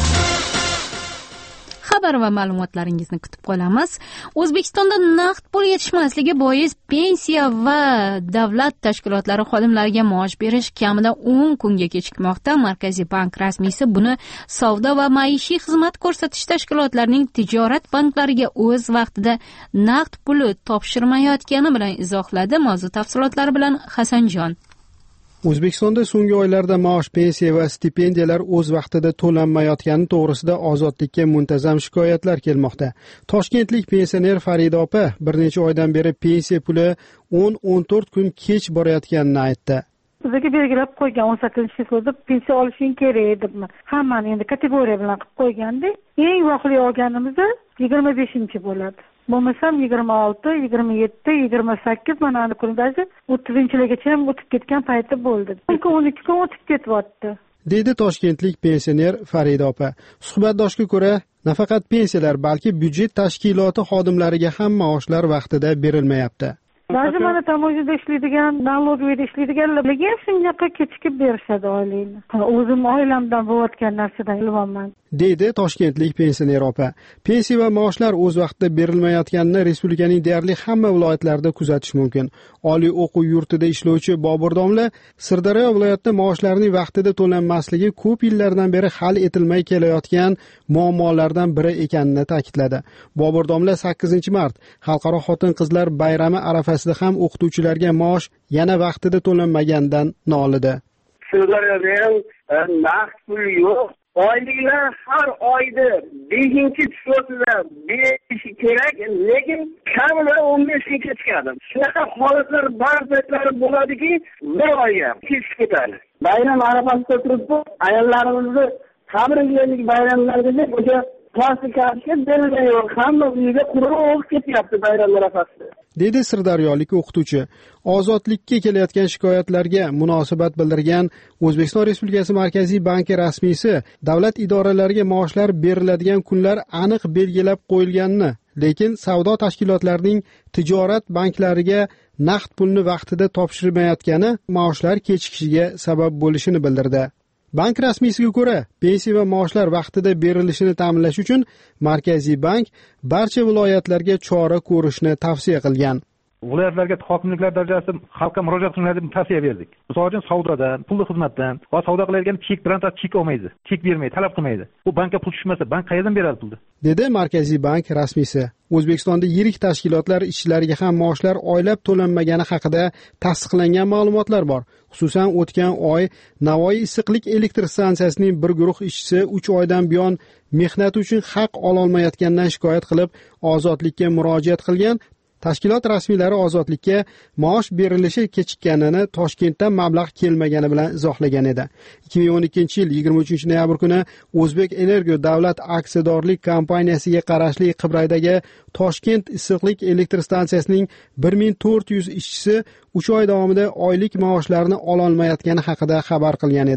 Xabar va ma'lumotlaringizni kutib qolamiz. O'zbekistonda naqd pul yetishmasligi bois pensiya va davlat tashkilotlari xodimlariga maosh berish kamida o'n kunga kechikmoqda. Markaziy bank rasmiysi buni savdo va maishiy xizmat ko'rsatish tashkilotlarining tijorat banklariga o'z vaqtida naqd puli topshirmayotgani bilan izohladi. Mavzu tafsilotlari bilan Hasanjon. O'zbekistonda so'nggi oylarda maosh, pensiya va stipendiyalar o'z vaqtida to'lanmayotgani to'g'risida ozodlikka muntazam shikoyatlar kelmoqda. Toshkentlik pensioner Farida opa bir necha oydan beri pensiya puli o'n o'n to'rt kun kech borayotganini aytdi. Bizga belgilab qo'ygan o'n sakkizinchi fevralda pensiya olishing kerak deb hammani endi kategoriya bilan qilib qo'yganda, eng voqeli olganimizda yigirma beshinchi bo'ladi. Bo'lmasam yigirma olti, yigirma yetti, yigirma sakkiz mana ana kundagi o'ttizinchilargacha ham o'tib ketgan payti bo'ldi. o'n ikki kun o'tib ketyapti. Deydi toshkentlik pensioner Farida opa. Suhbatdoshga ko'ra, nafaqat pensiyalar, balki byudjet tashkiloti xodimlariga ham maoshlar vaqtida berilmayapti. Ba'zi mana tamojada ishlaydigan, налоговыйda ishlaydiganlarga ham shunga kechikib berishadi oylikni. O'zim oilamdan bo'layotgan narsadan ilonman. Deydi toshkentlik pensioner opa. Pensiya va maoshlar o'z vaqtida berilmayotganini respublikaning deyarli hamma viloyatlarida kuzatish mumkin. Oliy o'quv yurtida ishlovchi Bobur domla Sirdaryo viloyatida maoshlarining vaqtida to'lanmasligi ko'p yillardan beri hal etilmay kelayotgan muammolardan biri ekanini ta'kidladi. Bobur domla sakkizinchi mart Xalqaro xotin-qizlar bayrami arafasida ham o'qituvchilarga maosh yana vaqtida to'lanmagandan nolidi. Sirdaryoda ham naqd pul yo'q. Oyliklar har oyda beshinchi chiqishida berishi kerak, lekin kamida o'n besh kunga chiqadi. Shunaqa holatlar ba'zilari bo'ladiki, bir oyga kechib ketadi. Bayram arafasida turibdi, ayollarimizni tabriklaylik bayramlarida o'sha plastik kartochka berilgan, hamma uyga qurib ketyapti bayram arafasida. Dedi Sirdaryolik o'qituvchi. Ozodlikka kelayotgan shikoyatlarga munosabat bildirgan O'zbekiston Respublikasi Markaziy banki rasmiysi davlat idoralariga maoshlar beriladigan kunlar aniq belgilab qo'yilganini, lekin savdo tashkilotlarining tijorat banklariga naqd pulni vaqtida topshirmayotgani maoshlar kechikishiga sabab bo'lishini bildirdi. Bank rasmiysiga ko'ra, pensiya va maoshlar vaqtida berilishini ta'minlash uchun Markaziy bank barcha viloyatlarga chora ko'rishni tavsiya qilgan. Viloyatlarga hokimliklar darajasida xalqqa murojaat qilishni deb tavsiya berdik. Misol uchun savdodan, pulli xizmatdan va savdo qilayotgan chek bironta chek olmaydi, chek bermaydi, talab qilmaydi. Bu bankka pul tushmasa, bank qayerdan beradi pulni? Dedi Markaziy bank rasmiysi. O'zbekistonda yirik tashkilotlar ishchilariga ham maoshlar oylab to'lanmagani haqida tasdiqlangan ma'lumotlar bor. Xususan, o'tgan oy Navoiy issiqlik elektr stansiyasining bir guruh ishchisi uch oydan buyon mehnati uchun haq ola olmayotganidan shikoyat qilib, ozodlikka murojaat qilgan. Tashkilot rasmiylari ozodlikka maosh berilishi kechikkanini Toshkentdan mablag' kelmagani bilan izohlagan edi. ikki ming o'n ikkinchi yil yigirma uchinchi noyabr kuni O'zbek Energo davlat aksiyadorlik kompaniyasiga qarashli Qibraydagi Toshkent issiqlik elektr stansiyasining bir ming to'rt yuz ishchisi uch oy davomida oylik maoshlarini ola olmayotgani haqida xabar qilgan edi.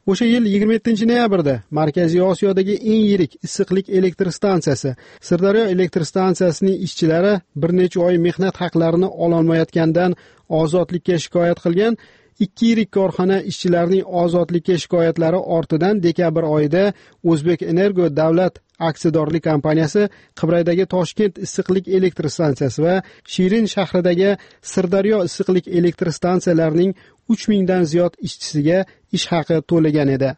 O'sha yil yigirma yettinchi noyabrda Markaziy Osiyodagi eng yirik issiqlik elektr stansiyasi Sirdaryo elektr stansiyasining ishchilari bir necha oy mehnat haqlarini ololmayotgandan ozodlikka shikoyat qilgan. Ikki yirik korxona ishchilarining ozodlikka shikoyatlari ortidan dekabr oyida O'zbek Energo davlat aksiyadorlik kompaniyasi Qibraydagi Toshkent issiqlik elektr stansiyasi va Shirin shahridagi Sirdaryo issiqlik elektr stansiyalarining uch mingdan ziyod ishchisiga ish haqi to'lagan edi.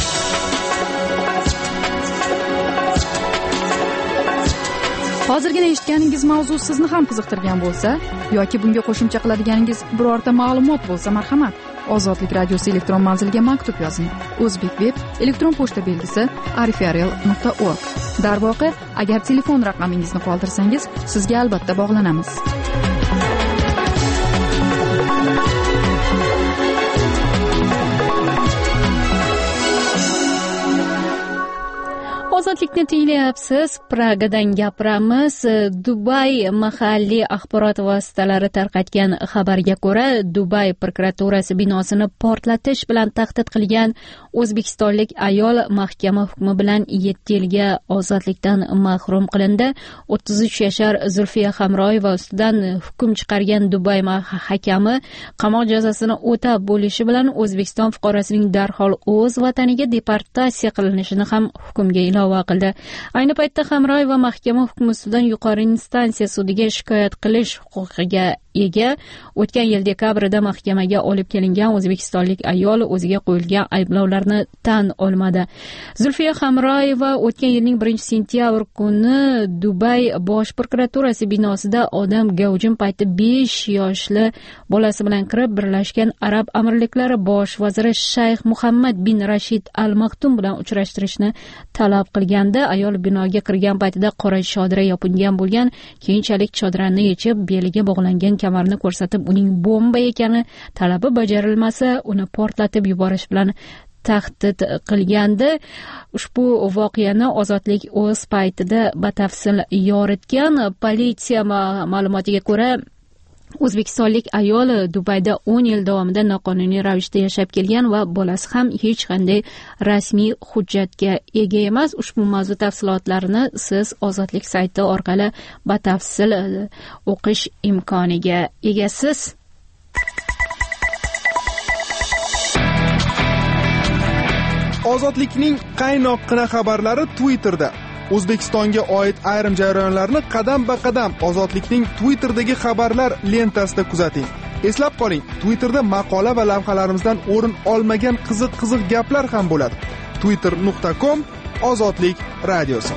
Hozirgina eshitganingiz mavzu sizni ham qiziqtirgan bo'lsa yoki bunga qo'shimcha qiladiganingiz birorta ma'lumot bo'lsa, marhamat, Ozodlik radiosi elektron manziliga maktub yozing. O'zbekveb elektron pochta belgisi arifiarel nuqta org. Darvoqe, agar telefon raqamingizni qoldirsangiz, sizga albatta bog'lanamiz. Ozodlikni tinglayapsiz. Pragadan gapiramiz. Dubay mahalliy axborot vositalari tarqatgan xabarga ko'ra, Dubay prokuraturasi binosini portlatish bilan tahdid qilgan o'zbekistonlik ayol mahkama hukmi bilan yetti yilga ozodlikdan mahrum qilindi. o'ttiz uch yashar Zulfiya Hamroyeva ustidan hukm chiqargan Dubay hakami qamoq jazosini o'tab bo'lishi bilan O'zbekiston fuqarosining darhol o'z vataniga deportatsiya qilinishini ham hukmga ilova qildi. Ayni paytda Hamroyeva mahkama hukmi ustidan yuqori instansiya sudiga shikoyat qilish huquqiga ega. O'tgan yil dekabrda mahkamaga olib kelingan o'zbekistonlik ayol o'ziga qo'yilgan ayblovlarni tan olmadi. Zulfiya Hamroyeva o'tgan yilning birinchi sentyabr kuni Dubay bosh prokuraturasi binosida odam gavjum payti besh yoshli bolasi bilan kirib, Birlashgan Arab Amirliklari bosh vaziri Shayx Muhammad bin Rashid Al Maktum bilan uchrashtirishni talab qilganda, ayol binoga kirgan paytida qora chodira yopingan bo'lgan. Keyinchalik chodirani yechib, beliga bog'langan kamarni ko'rsatib, uning bomba ekani talabi bajarilmasa, uni portlatib yuborish bilan tahdid qilgandi. Ushbu voqeani Ozodlik o'z paytida batafsil yoritgan. Politsiya ma'lumotiga ko'ra, o'zbekistonlik ayol Dubayda o'n yil davomida noqonuniy ravishda yashab kelgan va bolasi ham hech qanday rasmiy hujjatga ega emas. Ushbu mavzu tafsilotlarini siz Ozodlik sayti orqali batafsil o'qish imkoniga egasiz. Ozodlikning qaynoqqina xabarlari Twitterda. O'zbekistonga oid ayrim jarayonlarni qadam-ba-qadam Ozodlikning Twitter'dagi xabarlar lentasida kuzating. Eslab qoling, Twitterda maqola va lavhalarimizdan o'rin olmagan qiziq-qiziq gaplar ham bo'ladi. twitter nuqta com Ozodlik radiosi.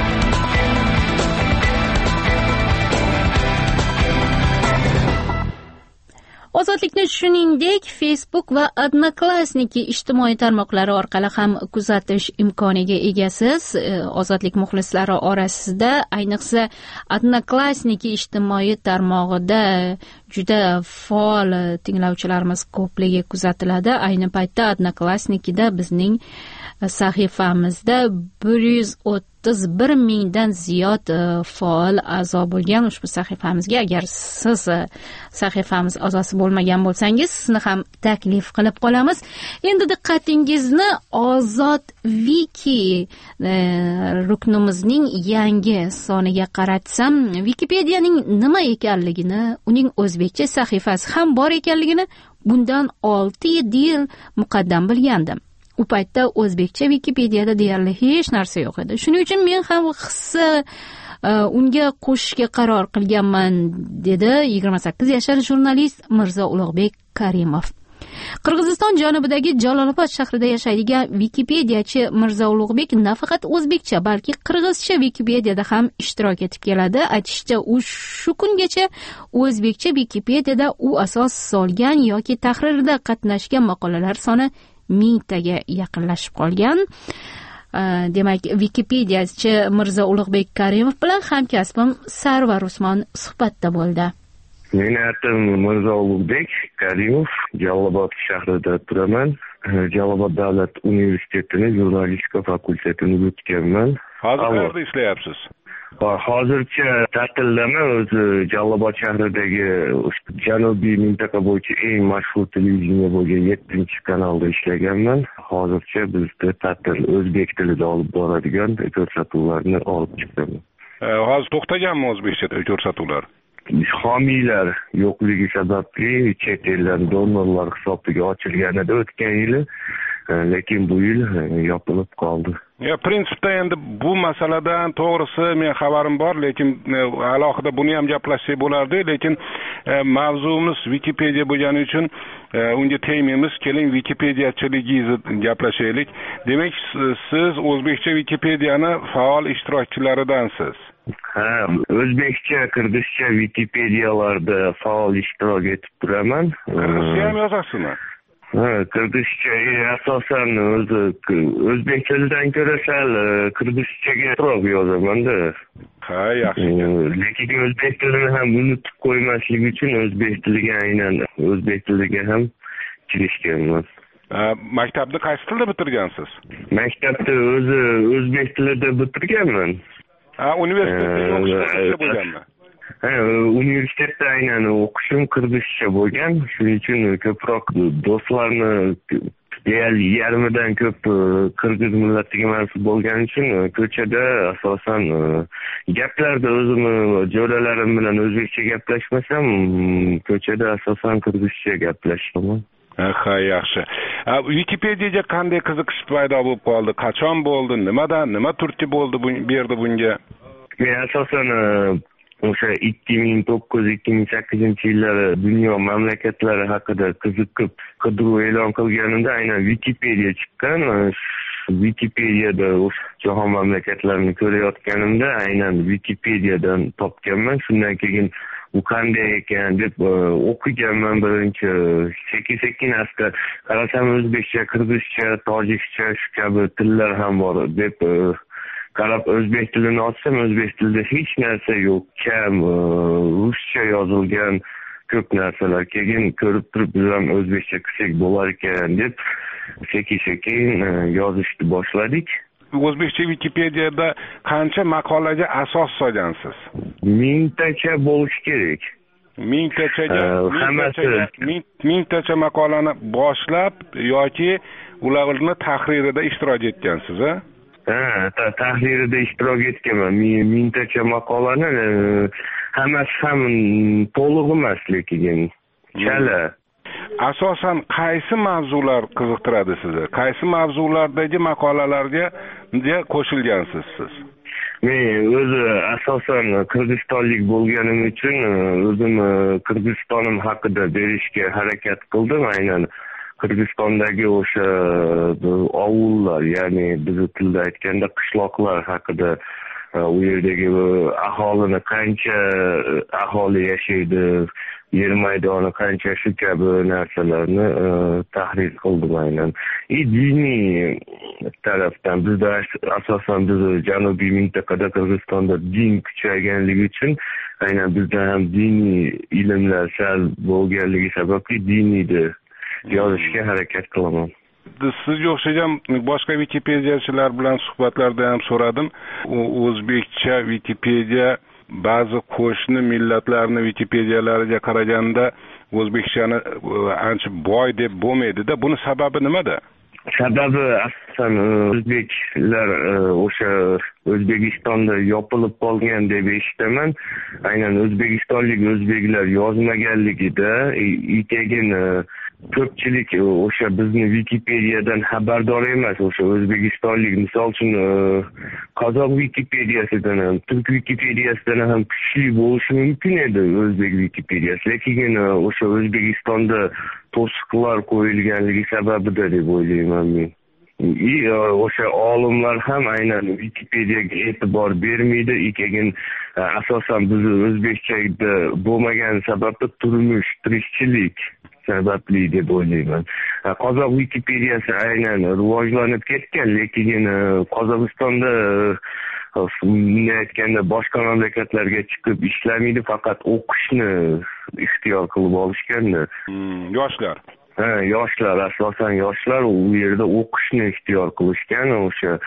Ozodlikni shuningdek Facebook va Odnoklassniki ijtimoiy tarmoqlari orqali ham kuzatish imkoniga egasiz. Ozodlik muxlislari orasida, ayniqsa Odnoklassniki ijtimoiy tarmog'ida juda faol tinglovchilarimiz ko'pligi kuzatiladi. Ayni paytda Odnoklassnikida bizning sahifamizda bir yuz o'ttiz bir mingdan ziyod faol a'zo bo'lgan. Ushbu sahifamizga agar siz sahifamiz a'zosi bo'lmagan bo'lsangiz, sizni ham taklif qilib qolamiz. Endi diqqatingizni Ozod Wiki ruknimizning yangi soniga qaratsam, Wikipedianing nima ekanligini, uning o'zbekcha sahifasi ham bor ekanligini bundan olti yetti yil muqaddam bilgandim. U paytda o'zbekcha Wikipediada deyarli hech narsa yo'q edi. Shuning uchun men ham hissa unga qo'shishga qaror qilganman, dedi yigirma sakkiz yashar jurnalist Mirzo Ulug'bek Karimov. Qirg'iziston janubidagi Jalolobod shahrida yashaydigan Wikipediachi Mirzo Ulug'bek nafaqat o'zbekcha, balki qirg'izcha Wikipediada ham ishtirok etib keladi. Aytishicha, u shu kungacha o'zbekcha Wikipediada u asos solgan yoki tahririda qatnashgan maqolalar soni mingtaga yaqinlashib qolgan. Demak, Wikipediachi Mirzo Ulug'bek Karimov bilan hamkasbim Sarvar Usmon suhbatda bo'ldi. Mening atim Mirzo Ulug'bek Karimov, Jalolobod shahrida turaman. Jalolobod davlat universitetining jurnalistika fakultetini o'tganman. Hozir qayerda ishlayapsiz? Hozircha ta'tildaman, o'zi Jalolobod shahridagi janubiy mintaqa bo'yicha eng mashhur televideniya bo'lgan yettinchi kanalda ishlaganman. Hozircha bizda ta'til, o'zbek tilida olib boradigan ko'rsatuvlarni olib chiqaman. Hozir to'xtaganmi o'zbekcha ko'rsatuvlar? Homiylar yo'qligi sababli chet eldan donorlar hisobiga ochilganida o'tgan yili, lekin bu yil yopilib qoldi. Ya prinsipda endi bu masaladan to'g'risi men xabarim bor, lekin alohida buni ham gaplashsak bo'lardi, lekin mavzuimiz Wikipedia bo'lgani uchun unga tegmaymiz. Keling Wikipediachiligingizni gaplashaylik. Demak, siz o'zbekcha Wikipediani faol ishtirokchilaridansiz. Ha, o'zbekcha, kirdishcha Wikipedialarda faol ishtirok etib turaman. Kirdishcha ham yozasizmi? Ha, kirdishcha asosan o'zi o'zbek tilidan ko'ra sal kirdishchaga ko'proq yozaman-da. Ha, yaxshi. Lekin o'zbek tilini ham unutib qo'ymaslik uchun o'zbek tiliga aynan o'zbek tiliga ham kirishganman. Maktabni qaysi tilda bitirgansiz? Maktabni o'zi o'zbek tilida bitirganman. Ha, universitetda o'qishda bo'lganmi? Ha, universitetda aynan o'qishim kirdishcha bo'lgan. Shuning uchun ko'proq do'stlarni deyarli yarmidan ko'p qirg'iz millatiga mansub bo'lgani uchun ko'chada asosan gaplarda o'zimni jo'ralarim bilan o'zbekcha gaplashmasam, ko'chada asosan kirdishcha gaplashaman. Ha, yaxshi. Wikipediyaga qanday qiziqish paydo bo'lib qoldi? Qachon bo'ldi? Nimadan, nima turtki bo'ldi bu yerda bunga? Men asosan o'sha ikki ming to'qqiz ikki ming sakkizinchi yillari dunyo mamlakatlari haqida qiziqib qidiruv e'lon qilganimda aynan Wikipedia chiqqan. Wikipediyada o'sha jahon mamlakatlarini ko'rayotganimda aynan Wikipediyadan topganman. Shundan keyin u qanday ekan deb o'qiganman birinchi. Sekin sekin asta qarasam o'zbekcha, qirg'izcha, tojikcha shu kabi tillar ham bor deb qarab o'zbek tilini ochsam, o'zbek tilida hech narsa yo'q, kam ruscha yozilgan ko'p narsalar. Keyin ko'rib turib biz ham o'zbekcha qilsak bo'lar ekan deb sekin sekin yozishni boshladik. O'zbekcha Wikipediyada qancha maqolaga asos solgansiz? Mingtacha bo'lishi kerak. Mingtachaga, mingtacha maqolani boshlab yoki ularni tahririda ishtirok etgansiz, a? Ha, tahririda ishtirok etganman. Mingtacha maqolani hammasi ham to'liq emas, lekin chala. Asosan qaysi mavzular qiziqtiradi sizni? Qaysi mavzulardagi maqolalarga qo'shilgansiz siz? Men o'zi asosan qirg'izistonlik bo'lganim uchun o'zim Qirg'iziston haqida berishga harakat qildim. Aynan Qirg'izistondagi o'sha ovullar, ya'ni biz tilda aytganda qishloqlar haqida, u yerdagi aholini qancha aholi yashaydi, yer maydoni qancha, shu kabi narsalarni tahrir qildim aynan. I diniy tarafdan bizda asosan biz janubiy mintaqada Qirg'izistonda din kuchayganligi uchun aynan bizda ham diniy ilmlar sal bo'lganligi sababli diniyda yozishga harakat qilaman. Sizga o'xshagan boshqa Wikipediachilar bilan suhbatlarda ham so'radim. O'zbekcha Wikipedia ba'zi qo'shni millatlarning Wikipediyalariga qaraganda o'zbekchani ancha boy deb bo'lmaydi-da. Buni sababi nimada? Sababi asosan o'zbeklar o'sha O'zbekistonda yopilib qolgan deb eshitaman. Aynan o'zbekistonlik o'zbeklar yozmaganligida keyin ko'pchilik o'sha bizni Wikipediyadan xabardor emas. O'sha o'zbekistonlik, misol uchun qozoq Wikipediyasidan ham, turk Wikipediyasidan ham kuchli bo'lishi mumkin edi o'zbek Wikipediyasi. Lekin o'sha O'zbekistonda to'siqlar qo'yilganligi sababida deb o'ylayman men. O'sha olimlar ham aynan Wikipediyaga e'tibor bermaydi. Keyin asosan biz o'zbekchada bo'lmagan sababli turmush, tirikchilik sababli deb o'ylayman. Qozoq Wikipediyasi aynan rivojlanib ketgan, lekin Qozog'istonda bunday aytganda boshqa mamlakatlarga chiqib ishlamaydi, faqat o'qishni ixtiyor qilib olishganda. Yoshlar. Ha, yoshlar, asosan yoshlar u yerda o'qishni ixtiyor qilishgan. O'sha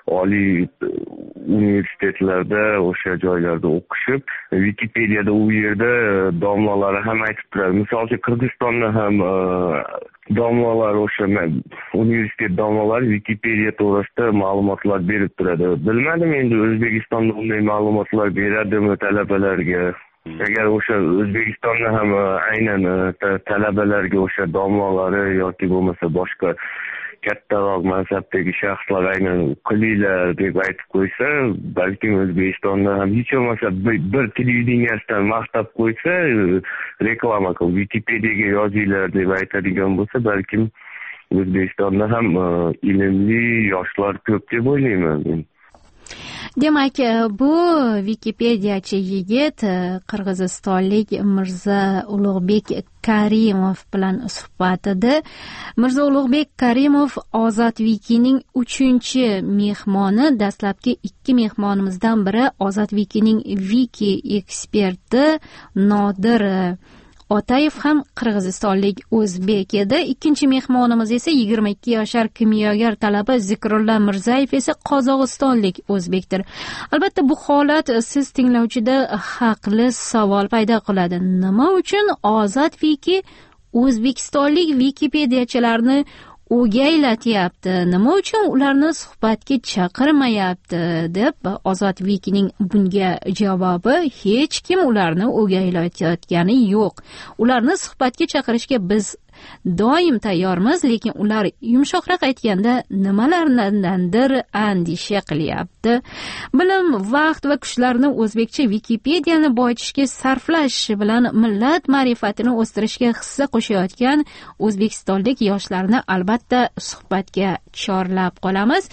oliy universitetlarda o'sha joylarda o'qishib, Wikipediyada u yerda domlalari ham aytib turadi. Misol uchun Qirg'izistonda ham domlalar o'sha universitet domlalari Wikipediya to'g'risida ma'lumotlar berib turadi. Bilmadim endi O'zbekistonda unday ma'lumotlar beradimi talabalarga. Agar o'sha O'zbekistonda ham aynan talabalarga o'sha domlalari yoki bo'lmasa boshqa kattaroq mansabdagi shaxslar aynan qilinglar deb aytib qo'ysa, balkim O'zbekistonda ham hech bo'lmasa bir televideniyasidan maqtab qo'ysa, reklama qilib Wikipediyaga yozinglar deb aytadigan bo'lsa, balkim O'zbekistonda ham ilmli yoshlar ko'p deb o'ylayman. Demak, bu Wikipediyachi yigit qirg'izistonlik Mirza Ulug'bek Karimov bilan suhbatida. Mirza Ulug'bek Karimov Ozod Wikining uchinchi mehmoni. Dastlabki ikki mehmonimizdan biri Ozod Wikining Wiki eksperti Nodir Otayev ham qirg'izistonlik o'zbek edi. Ikkinchi mehmonimiz esa yigirma ikki yoshar kimyogar talaba Zikrulla Mirzayev esa qozog'istonlik o'zbekdir. Albatta bu holat siz tinglovchida haqli savol paydo qiladi. Nima uchun Ozod Wiki o'zbekistonlik Wikipediyachilarni o'gaylatyapti? Nima uchun ularni suhbatga chaqirmayapti? deb Ozod Wikining bunga javobi, hech kim ularni o'gaylatayotgani yo'q. Ularni suhbatga chaqirishga biz doim tayyormiz, lekin ular yumshoqroq aytganda nimalardandir andisha qilyapti. Bilim, vaqt va kuchlarni o'zbekcha Wikipediyani boyitishga sarflash bilan millat ma'rifatini o'stirishga hissa qo'shayotgan o'zbekistonlik yoshlarni albatta suhbatga chorlab qolamiz.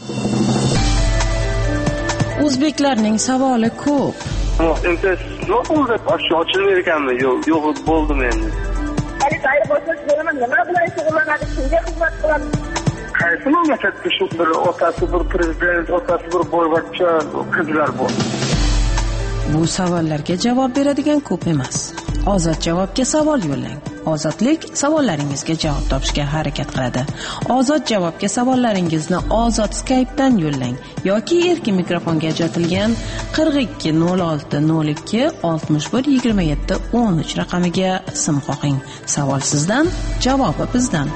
O'zbeklarning savoli ko'p. Imtiyoz yo'q bo'ldi, ochilmaydi ekanmi? Yo'q, yo'q bo'ldim endi. Qaysi boshqa bo'laman, nima bilan shug'ullanadi, kimga xizmat qiladi? Qaysi mamlakatda shu bir otasi bir prezident, otasi bir boyvachcha qizlar bor? Bu savollarga javob beradigan ko'p emas. Ozod javobga savol yo'llang. Ozodlik savollaringizga javob topishga harakat qiladi. Ozod javobga savollaringizni Ozod Skype'dan yo'llang yoki erkin mikrofonga ajratilgan qirq ikki nol olti nol ikki oltmish bir yigirma yetti o'n uch raqamiga sim qo'ying. Savol sizdan, javobi bizdan.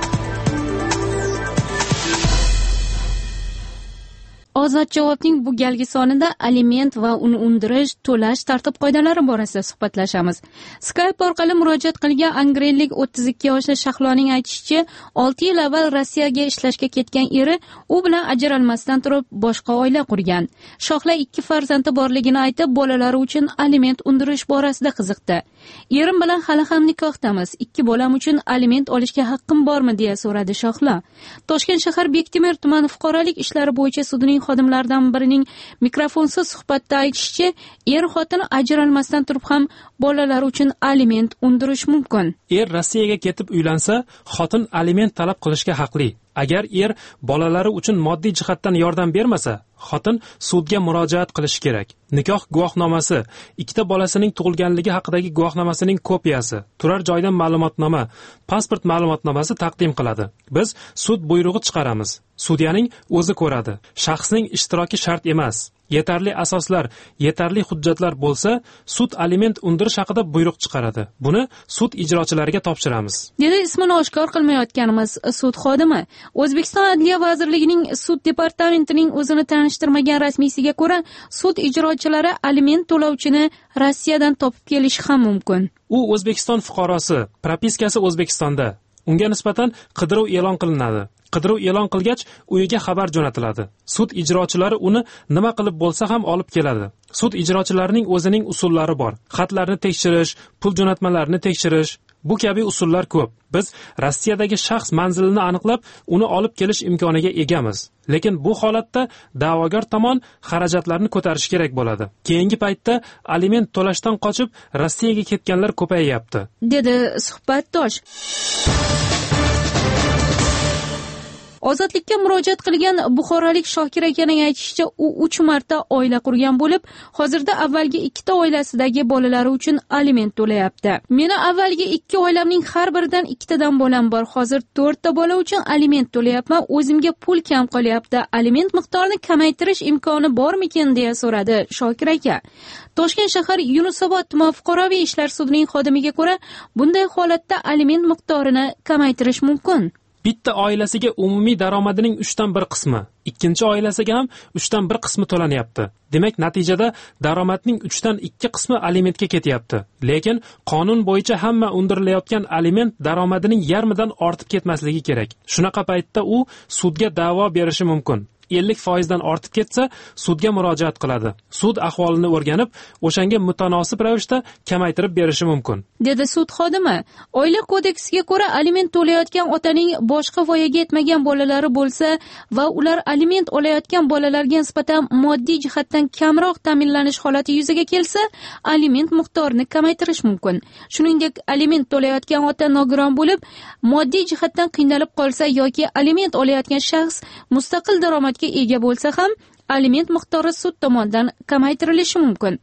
Ozod javobning bu galgi sonida aliment va uni undirish, to'lash tartib-qoidalari borasida suhbatlashamiz. Skype orqali murojaat qilgan angrenlik o'ttiz ikki yoshli Shahloning aytishicha, olti yil avval Rossiyaga ishlashga ketgan eri u bilan ajralmasdan turib boshqa oila qurgan. Shohla ikki farzandi borligini aytib, bolalari uchun aliment undirish borasida qiziqdi. Erim bilan hali ham nikohdamiz. Ikki bolam uchun aliment olishga haqqim bormi deya so'radi Shohla. Toshkent shahar Bektemir tumani fuqarolik ishlari bo'yicha sudining xodimlaridan birining mikrofonsiz suhbatda aytishicha, er xotin ajralmasdan turib ham bolalari uchun aliment undirish mumkin. Er Rossiyaga ketib uylansa, xotin aliment talab qilishga haqli. Agar er bolalari uchun moddiy jihatdan yordam bermasa, xotin sudga murojaat qilishi kerak. Nikoh guvohnomasi, ikkita bolasining tug'ilganligi haqidagi guvohnomasining kopiyasi, turar joydan ma'lumotnoma, pasport ma'lumotnomasi taqdim qiladi. Biz sud buyrug'i chiqaramiz. Sudyaning o'zi ko'radi. Shaxsning ishtiroki shart emas. Yetarli asoslar, yetarli hujjatlar bo'lsa, sud aliment undirish haqida buyruq chiqaradi. Buni sud ijrochilariga topshiramiz. Dedi ismini oshkor qilmayotganimiz sud xodimi. O'zbekiston Adliya vazirligining sud departamentining o'zini tanishtirmagan rasmiysiga ko'ra, sud ijrochilari aliment to'lovchini Rossiyadan topib kelishi ham mumkin. U O'zbekiston fuqarosi, propiskasi O'zbekistonda. Unga nisbatan qidiruv e'lon qilinadi. Qidiruv e'lon qilgach, uyiga xabar jo'natiladi. Sud ijrochilari uni nima qilib bo'lsa ham olib keladi. Sud ijrochilarining o'zining usullari bor. Xatlarni tekshirish, pul jo'natmalarini tekshirish, bu kabi usullar ko'p. Biz Rossiyadagi shaxs manzilini aniqlab, uni olib kelish imkoniga egamiz. Lekin bu holatda da'vogar tomon xarajatlarni ko'tarish kerak bo'ladi. Keyingi paytda aliment to'lashdan qochib Rossiyaga ketganlar ko'payyapti, dedi suhbatdosh. Ozodlikka murojaat qilgan buxorolik Shokir akaning aytishicha, u uch marta oila qurgan bo'lib, hozirda avvalgi ikkita oilasidagi bolalari uchun aliment to'layapti. Meni avvalgi ikki oilamning har biridan ikkitadan bolam bor. Hozir to'rtta bola uchun aliment to'layapman. O'zimga pul kam qolyapti. Aliment miqdorini kamaytirish imkoni bormikin deya so'radi Shokir aka. Toshkent shahar Yunusobod tuman fuqaroviy ishlar sudining xodimiga ko'ra, bunday holatda aliment miqdorini kamaytirish mumkin. Bitta oilasiga umumiy daromadining uchdan bir qismi, ikkinchi oilasiga ham uchdan bir qismi to'lanyapti. Demak, natijada daromadning uchdan ikki qismi alimentga ketyapti. Lekin qonun bo'yicha hamma undirilayotgan aliment daromadining yarmidan ortib ketmasligi kerak. Shunaqa paytda u sudga da'vo berishi mumkin. ellik foizdan ortib ketsa, sudga murojaat qiladi. Sud ahvolini o'rganib, o'shanga mutanosib ravishda kamaytirib berishi mumkin, dedi sud xodimi. Oila kodeksiga ko'ra, aliment to'layotgan otaning boshqa voyaga yetmagan bolalari bo'lsa va ular aliment olayotgan bolalarga nisbatan moddiy jihatdan kamroq ta'minlanish holati yuzaga kelsa, aliment miqdorini kamaytirish mumkin. Shuningdek, aliment to'layotgan ota nogiron bo'lib, moddiy jihatdan qiynalib qolsa yoki aliment olayotgan shaxs mustaqil daromadga ega bo'lsa ham, aliment miqdori sud tomonidan kamaytirilishi mumkin.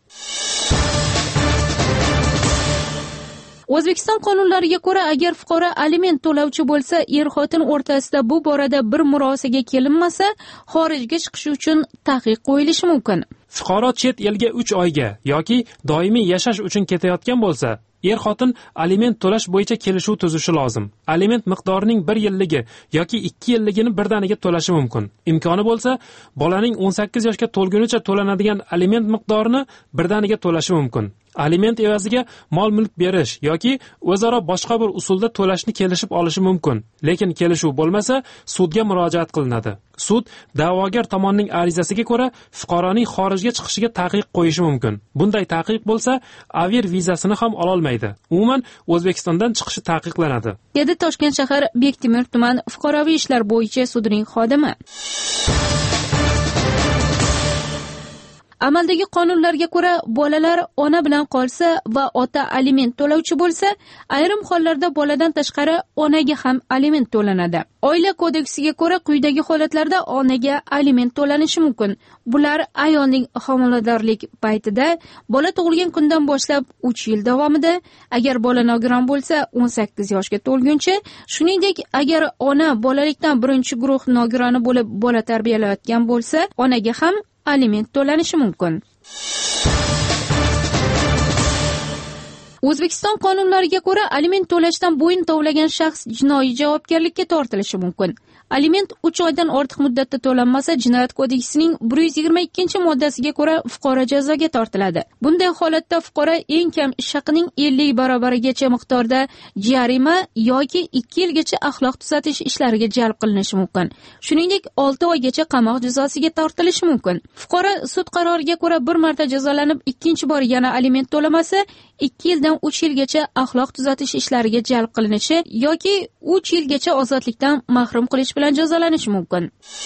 O'zbekiston qonunlariga ko'ra, agar fuqaro aliment to'lovchi bo'lsa, er-xotin o'rtasida bu borada bir murosaga kelinmasa, xorijga chiqish uchun taqiq qo'yilishi mumkin. Fuqaro chet elga uch oyga yoki doimiy yashash uchun ketayotgan bo'lsa, er-xotin aliment to'lash bo'yicha kelishuv tuzishi lozim. Aliment miqdorining bir yilligi yoki ikki yilligini birdaniga to'lashi mumkin. Imkoni bo'lsa, bolaning o'n sakkiz yoshga to'lgunicha to'lanadigan aliment miqdorini birdaniga to'lashi mumkin. Aliment evaziga mol-mulk berish yoki o'zaro boshqa bir usulda to'lashni kelishib olishi mumkin. Lekin kelishuv bo'lmasa, sudga murojaat qilinadi. Sud da'vogar tomonning arizasiga ko'ra fuqaroning xorijga chiqishiga taqiq qo'yishi mumkin. Bunday taqiq bo'lsa, aviar vizasini ham ola olmaydi. Umuman O'zbekistondan chiqishi taqiqlanadi, dedi Toshkent shahar Bektemir tuman fuqaroviy ishlar bo'yicha sudining xodimi. Amaldagi qonunlarga ko'ra, bolalar ona bilan qolsa va ota aliment to'lovchi bo'lsa, ayrim hollarda boladan tashqari onaga ham aliment to'lanadi. Oila kodeksiga ko'ra, quyidagi holatlarda onaga aliment to'lanishi mumkin. Bular ayolning homiladorlik paytida, bola tug'ilgan kundan boshlab uch yil davomida, agar bola nogiron bo'lsa, o'n sakkiz yoshga to'lguncha, shuningdek, agar ona bolalikdan birinchi guruh nogironi bo'lib bola tarbiyalayotgan bo'lsa, onaga ham aliment to'lanishi mumkin. O'zbekiston qonunlariga ko'ra, aliment to'lashdan bo'yin tovlagan shaxs jinoiy javobgarlikka tortilishi mumkin. Aliment uch oydan ortiq muddatda to'lanmasa, Jinoyat kodeksining bir yuz yigirma ikkinchi moddasiga ko'ra fuqaro jazoga tortiladi. Bunday holatda fuqaro eng kam ish haqining ellik barobarigacha miqdorda jarima yoki ikki yilgacha axloq tuzatish ishlariga jalb qilinishi mumkin. Shuningdek, olti oygacha qamoq jazosiga tortilishi mumkin. Fuqaro sud qaroriga ko'ra bir marta jazolanib, ikkinchi bor yana aliment to'lamasa, ikki yildan uch yilgacha axloq tuzatish ishlariga jalb qilinishi yoki uch yilgacha ozodlikdan mahrum qilish bilan jazolanishi mumkin.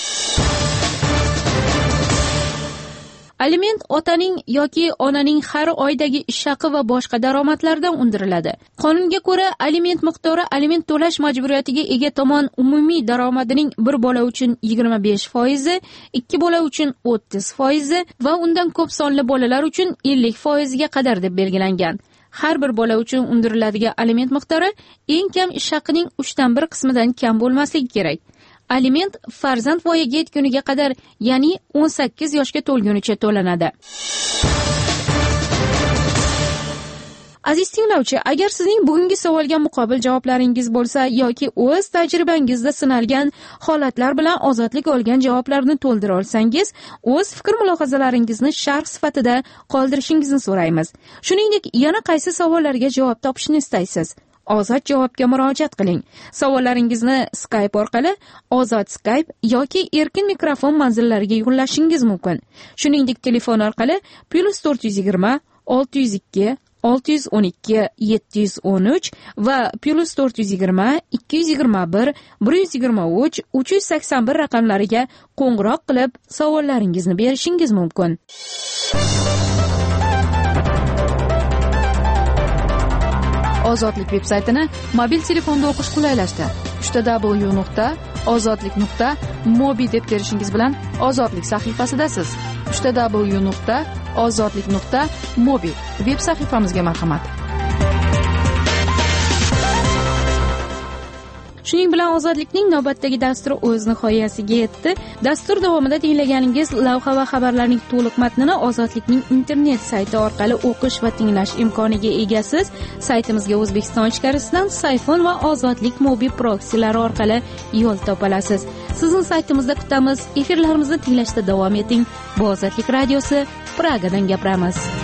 Aliment otaning yoki onaning har oydagi ish haqi va boshqa daromadlardan undiriladi. Qonunga ko'ra, aliment miqdori aliment to'lash majburiyatiga ega tomon umumiy daromadining bir bola uchun yigirma besh foizi, ikki bola uchun o'ttiz foizi va undan ko'p sonli bolalar uchun ellik foiziga qadar deb belgilangan. Har bir bola uchun undiriladigan aliment miqdori eng kam ish haqining uchdan bir qismidan kam bo'lmasligi kerak. Aliment farzand voyaga yetguniga qadar, ya'ni o'n sakkiz yoshga to'lgunicha to'lanadi. Aziz tinglovchi, agar sizning bugungi savolga muqobil javoblaringiz bo'lsa yoki o'z tajribangizda sinalgan holatlar bilan ozodlik olgan javoblarni to'ldira olsangiz, o'z fikr-mulohazalaringizni sharh sifatida qoldirishingizni so'raymiz. Shuningdek, yana qaysi savollarga javob topishni istaysiz? Ozod javobga murojaat qiling. Savollaringizni Skype orqali Ozod Skype yoki erkin mikrofon manzillariga yo'llashingiz mumkin. Shuningdek, telefon orqali plus to'rt yuz yigirma olti yuz ikki olti yuz o'n ikki yetti yuz o'n uch va plus to'rt yuz yigirma ikki yuz yigirma bir bir yuz yigirma uch uch yuz sakson bir raqamlariga qo'ng'iroq qilib savollaringizni berishingiz mumkin. Ozodlik veb-saytini mobil telefonda o'qish qulaylashdi. w nuqta ozodlik nuqta mobi deb terishingiz bilan ozodlik sahifasidasiz. uch w nuqta ozodlik nuqta mobi veb sahifamizga marhamat. Shuning bilan ozodlikning navbatdagi dasturi o'z nihoyasiga yetdi. Dastur davomida tinglaganingiz lavha va xabarlarning to'liq matnini ozodlikning internet sayti orqali o'qish va tinglash imkoniga egasiz. Saytimizga O'zbekiston ichkarisidan Sayfon va Ozodlik mobil proksilari orqali yo'l topolasiz. Sizni saytimizda kutamiz. Efirlarimizni tinglashda davom eting. Bu Ozodlik radiosi, Pragadan gapiramiz.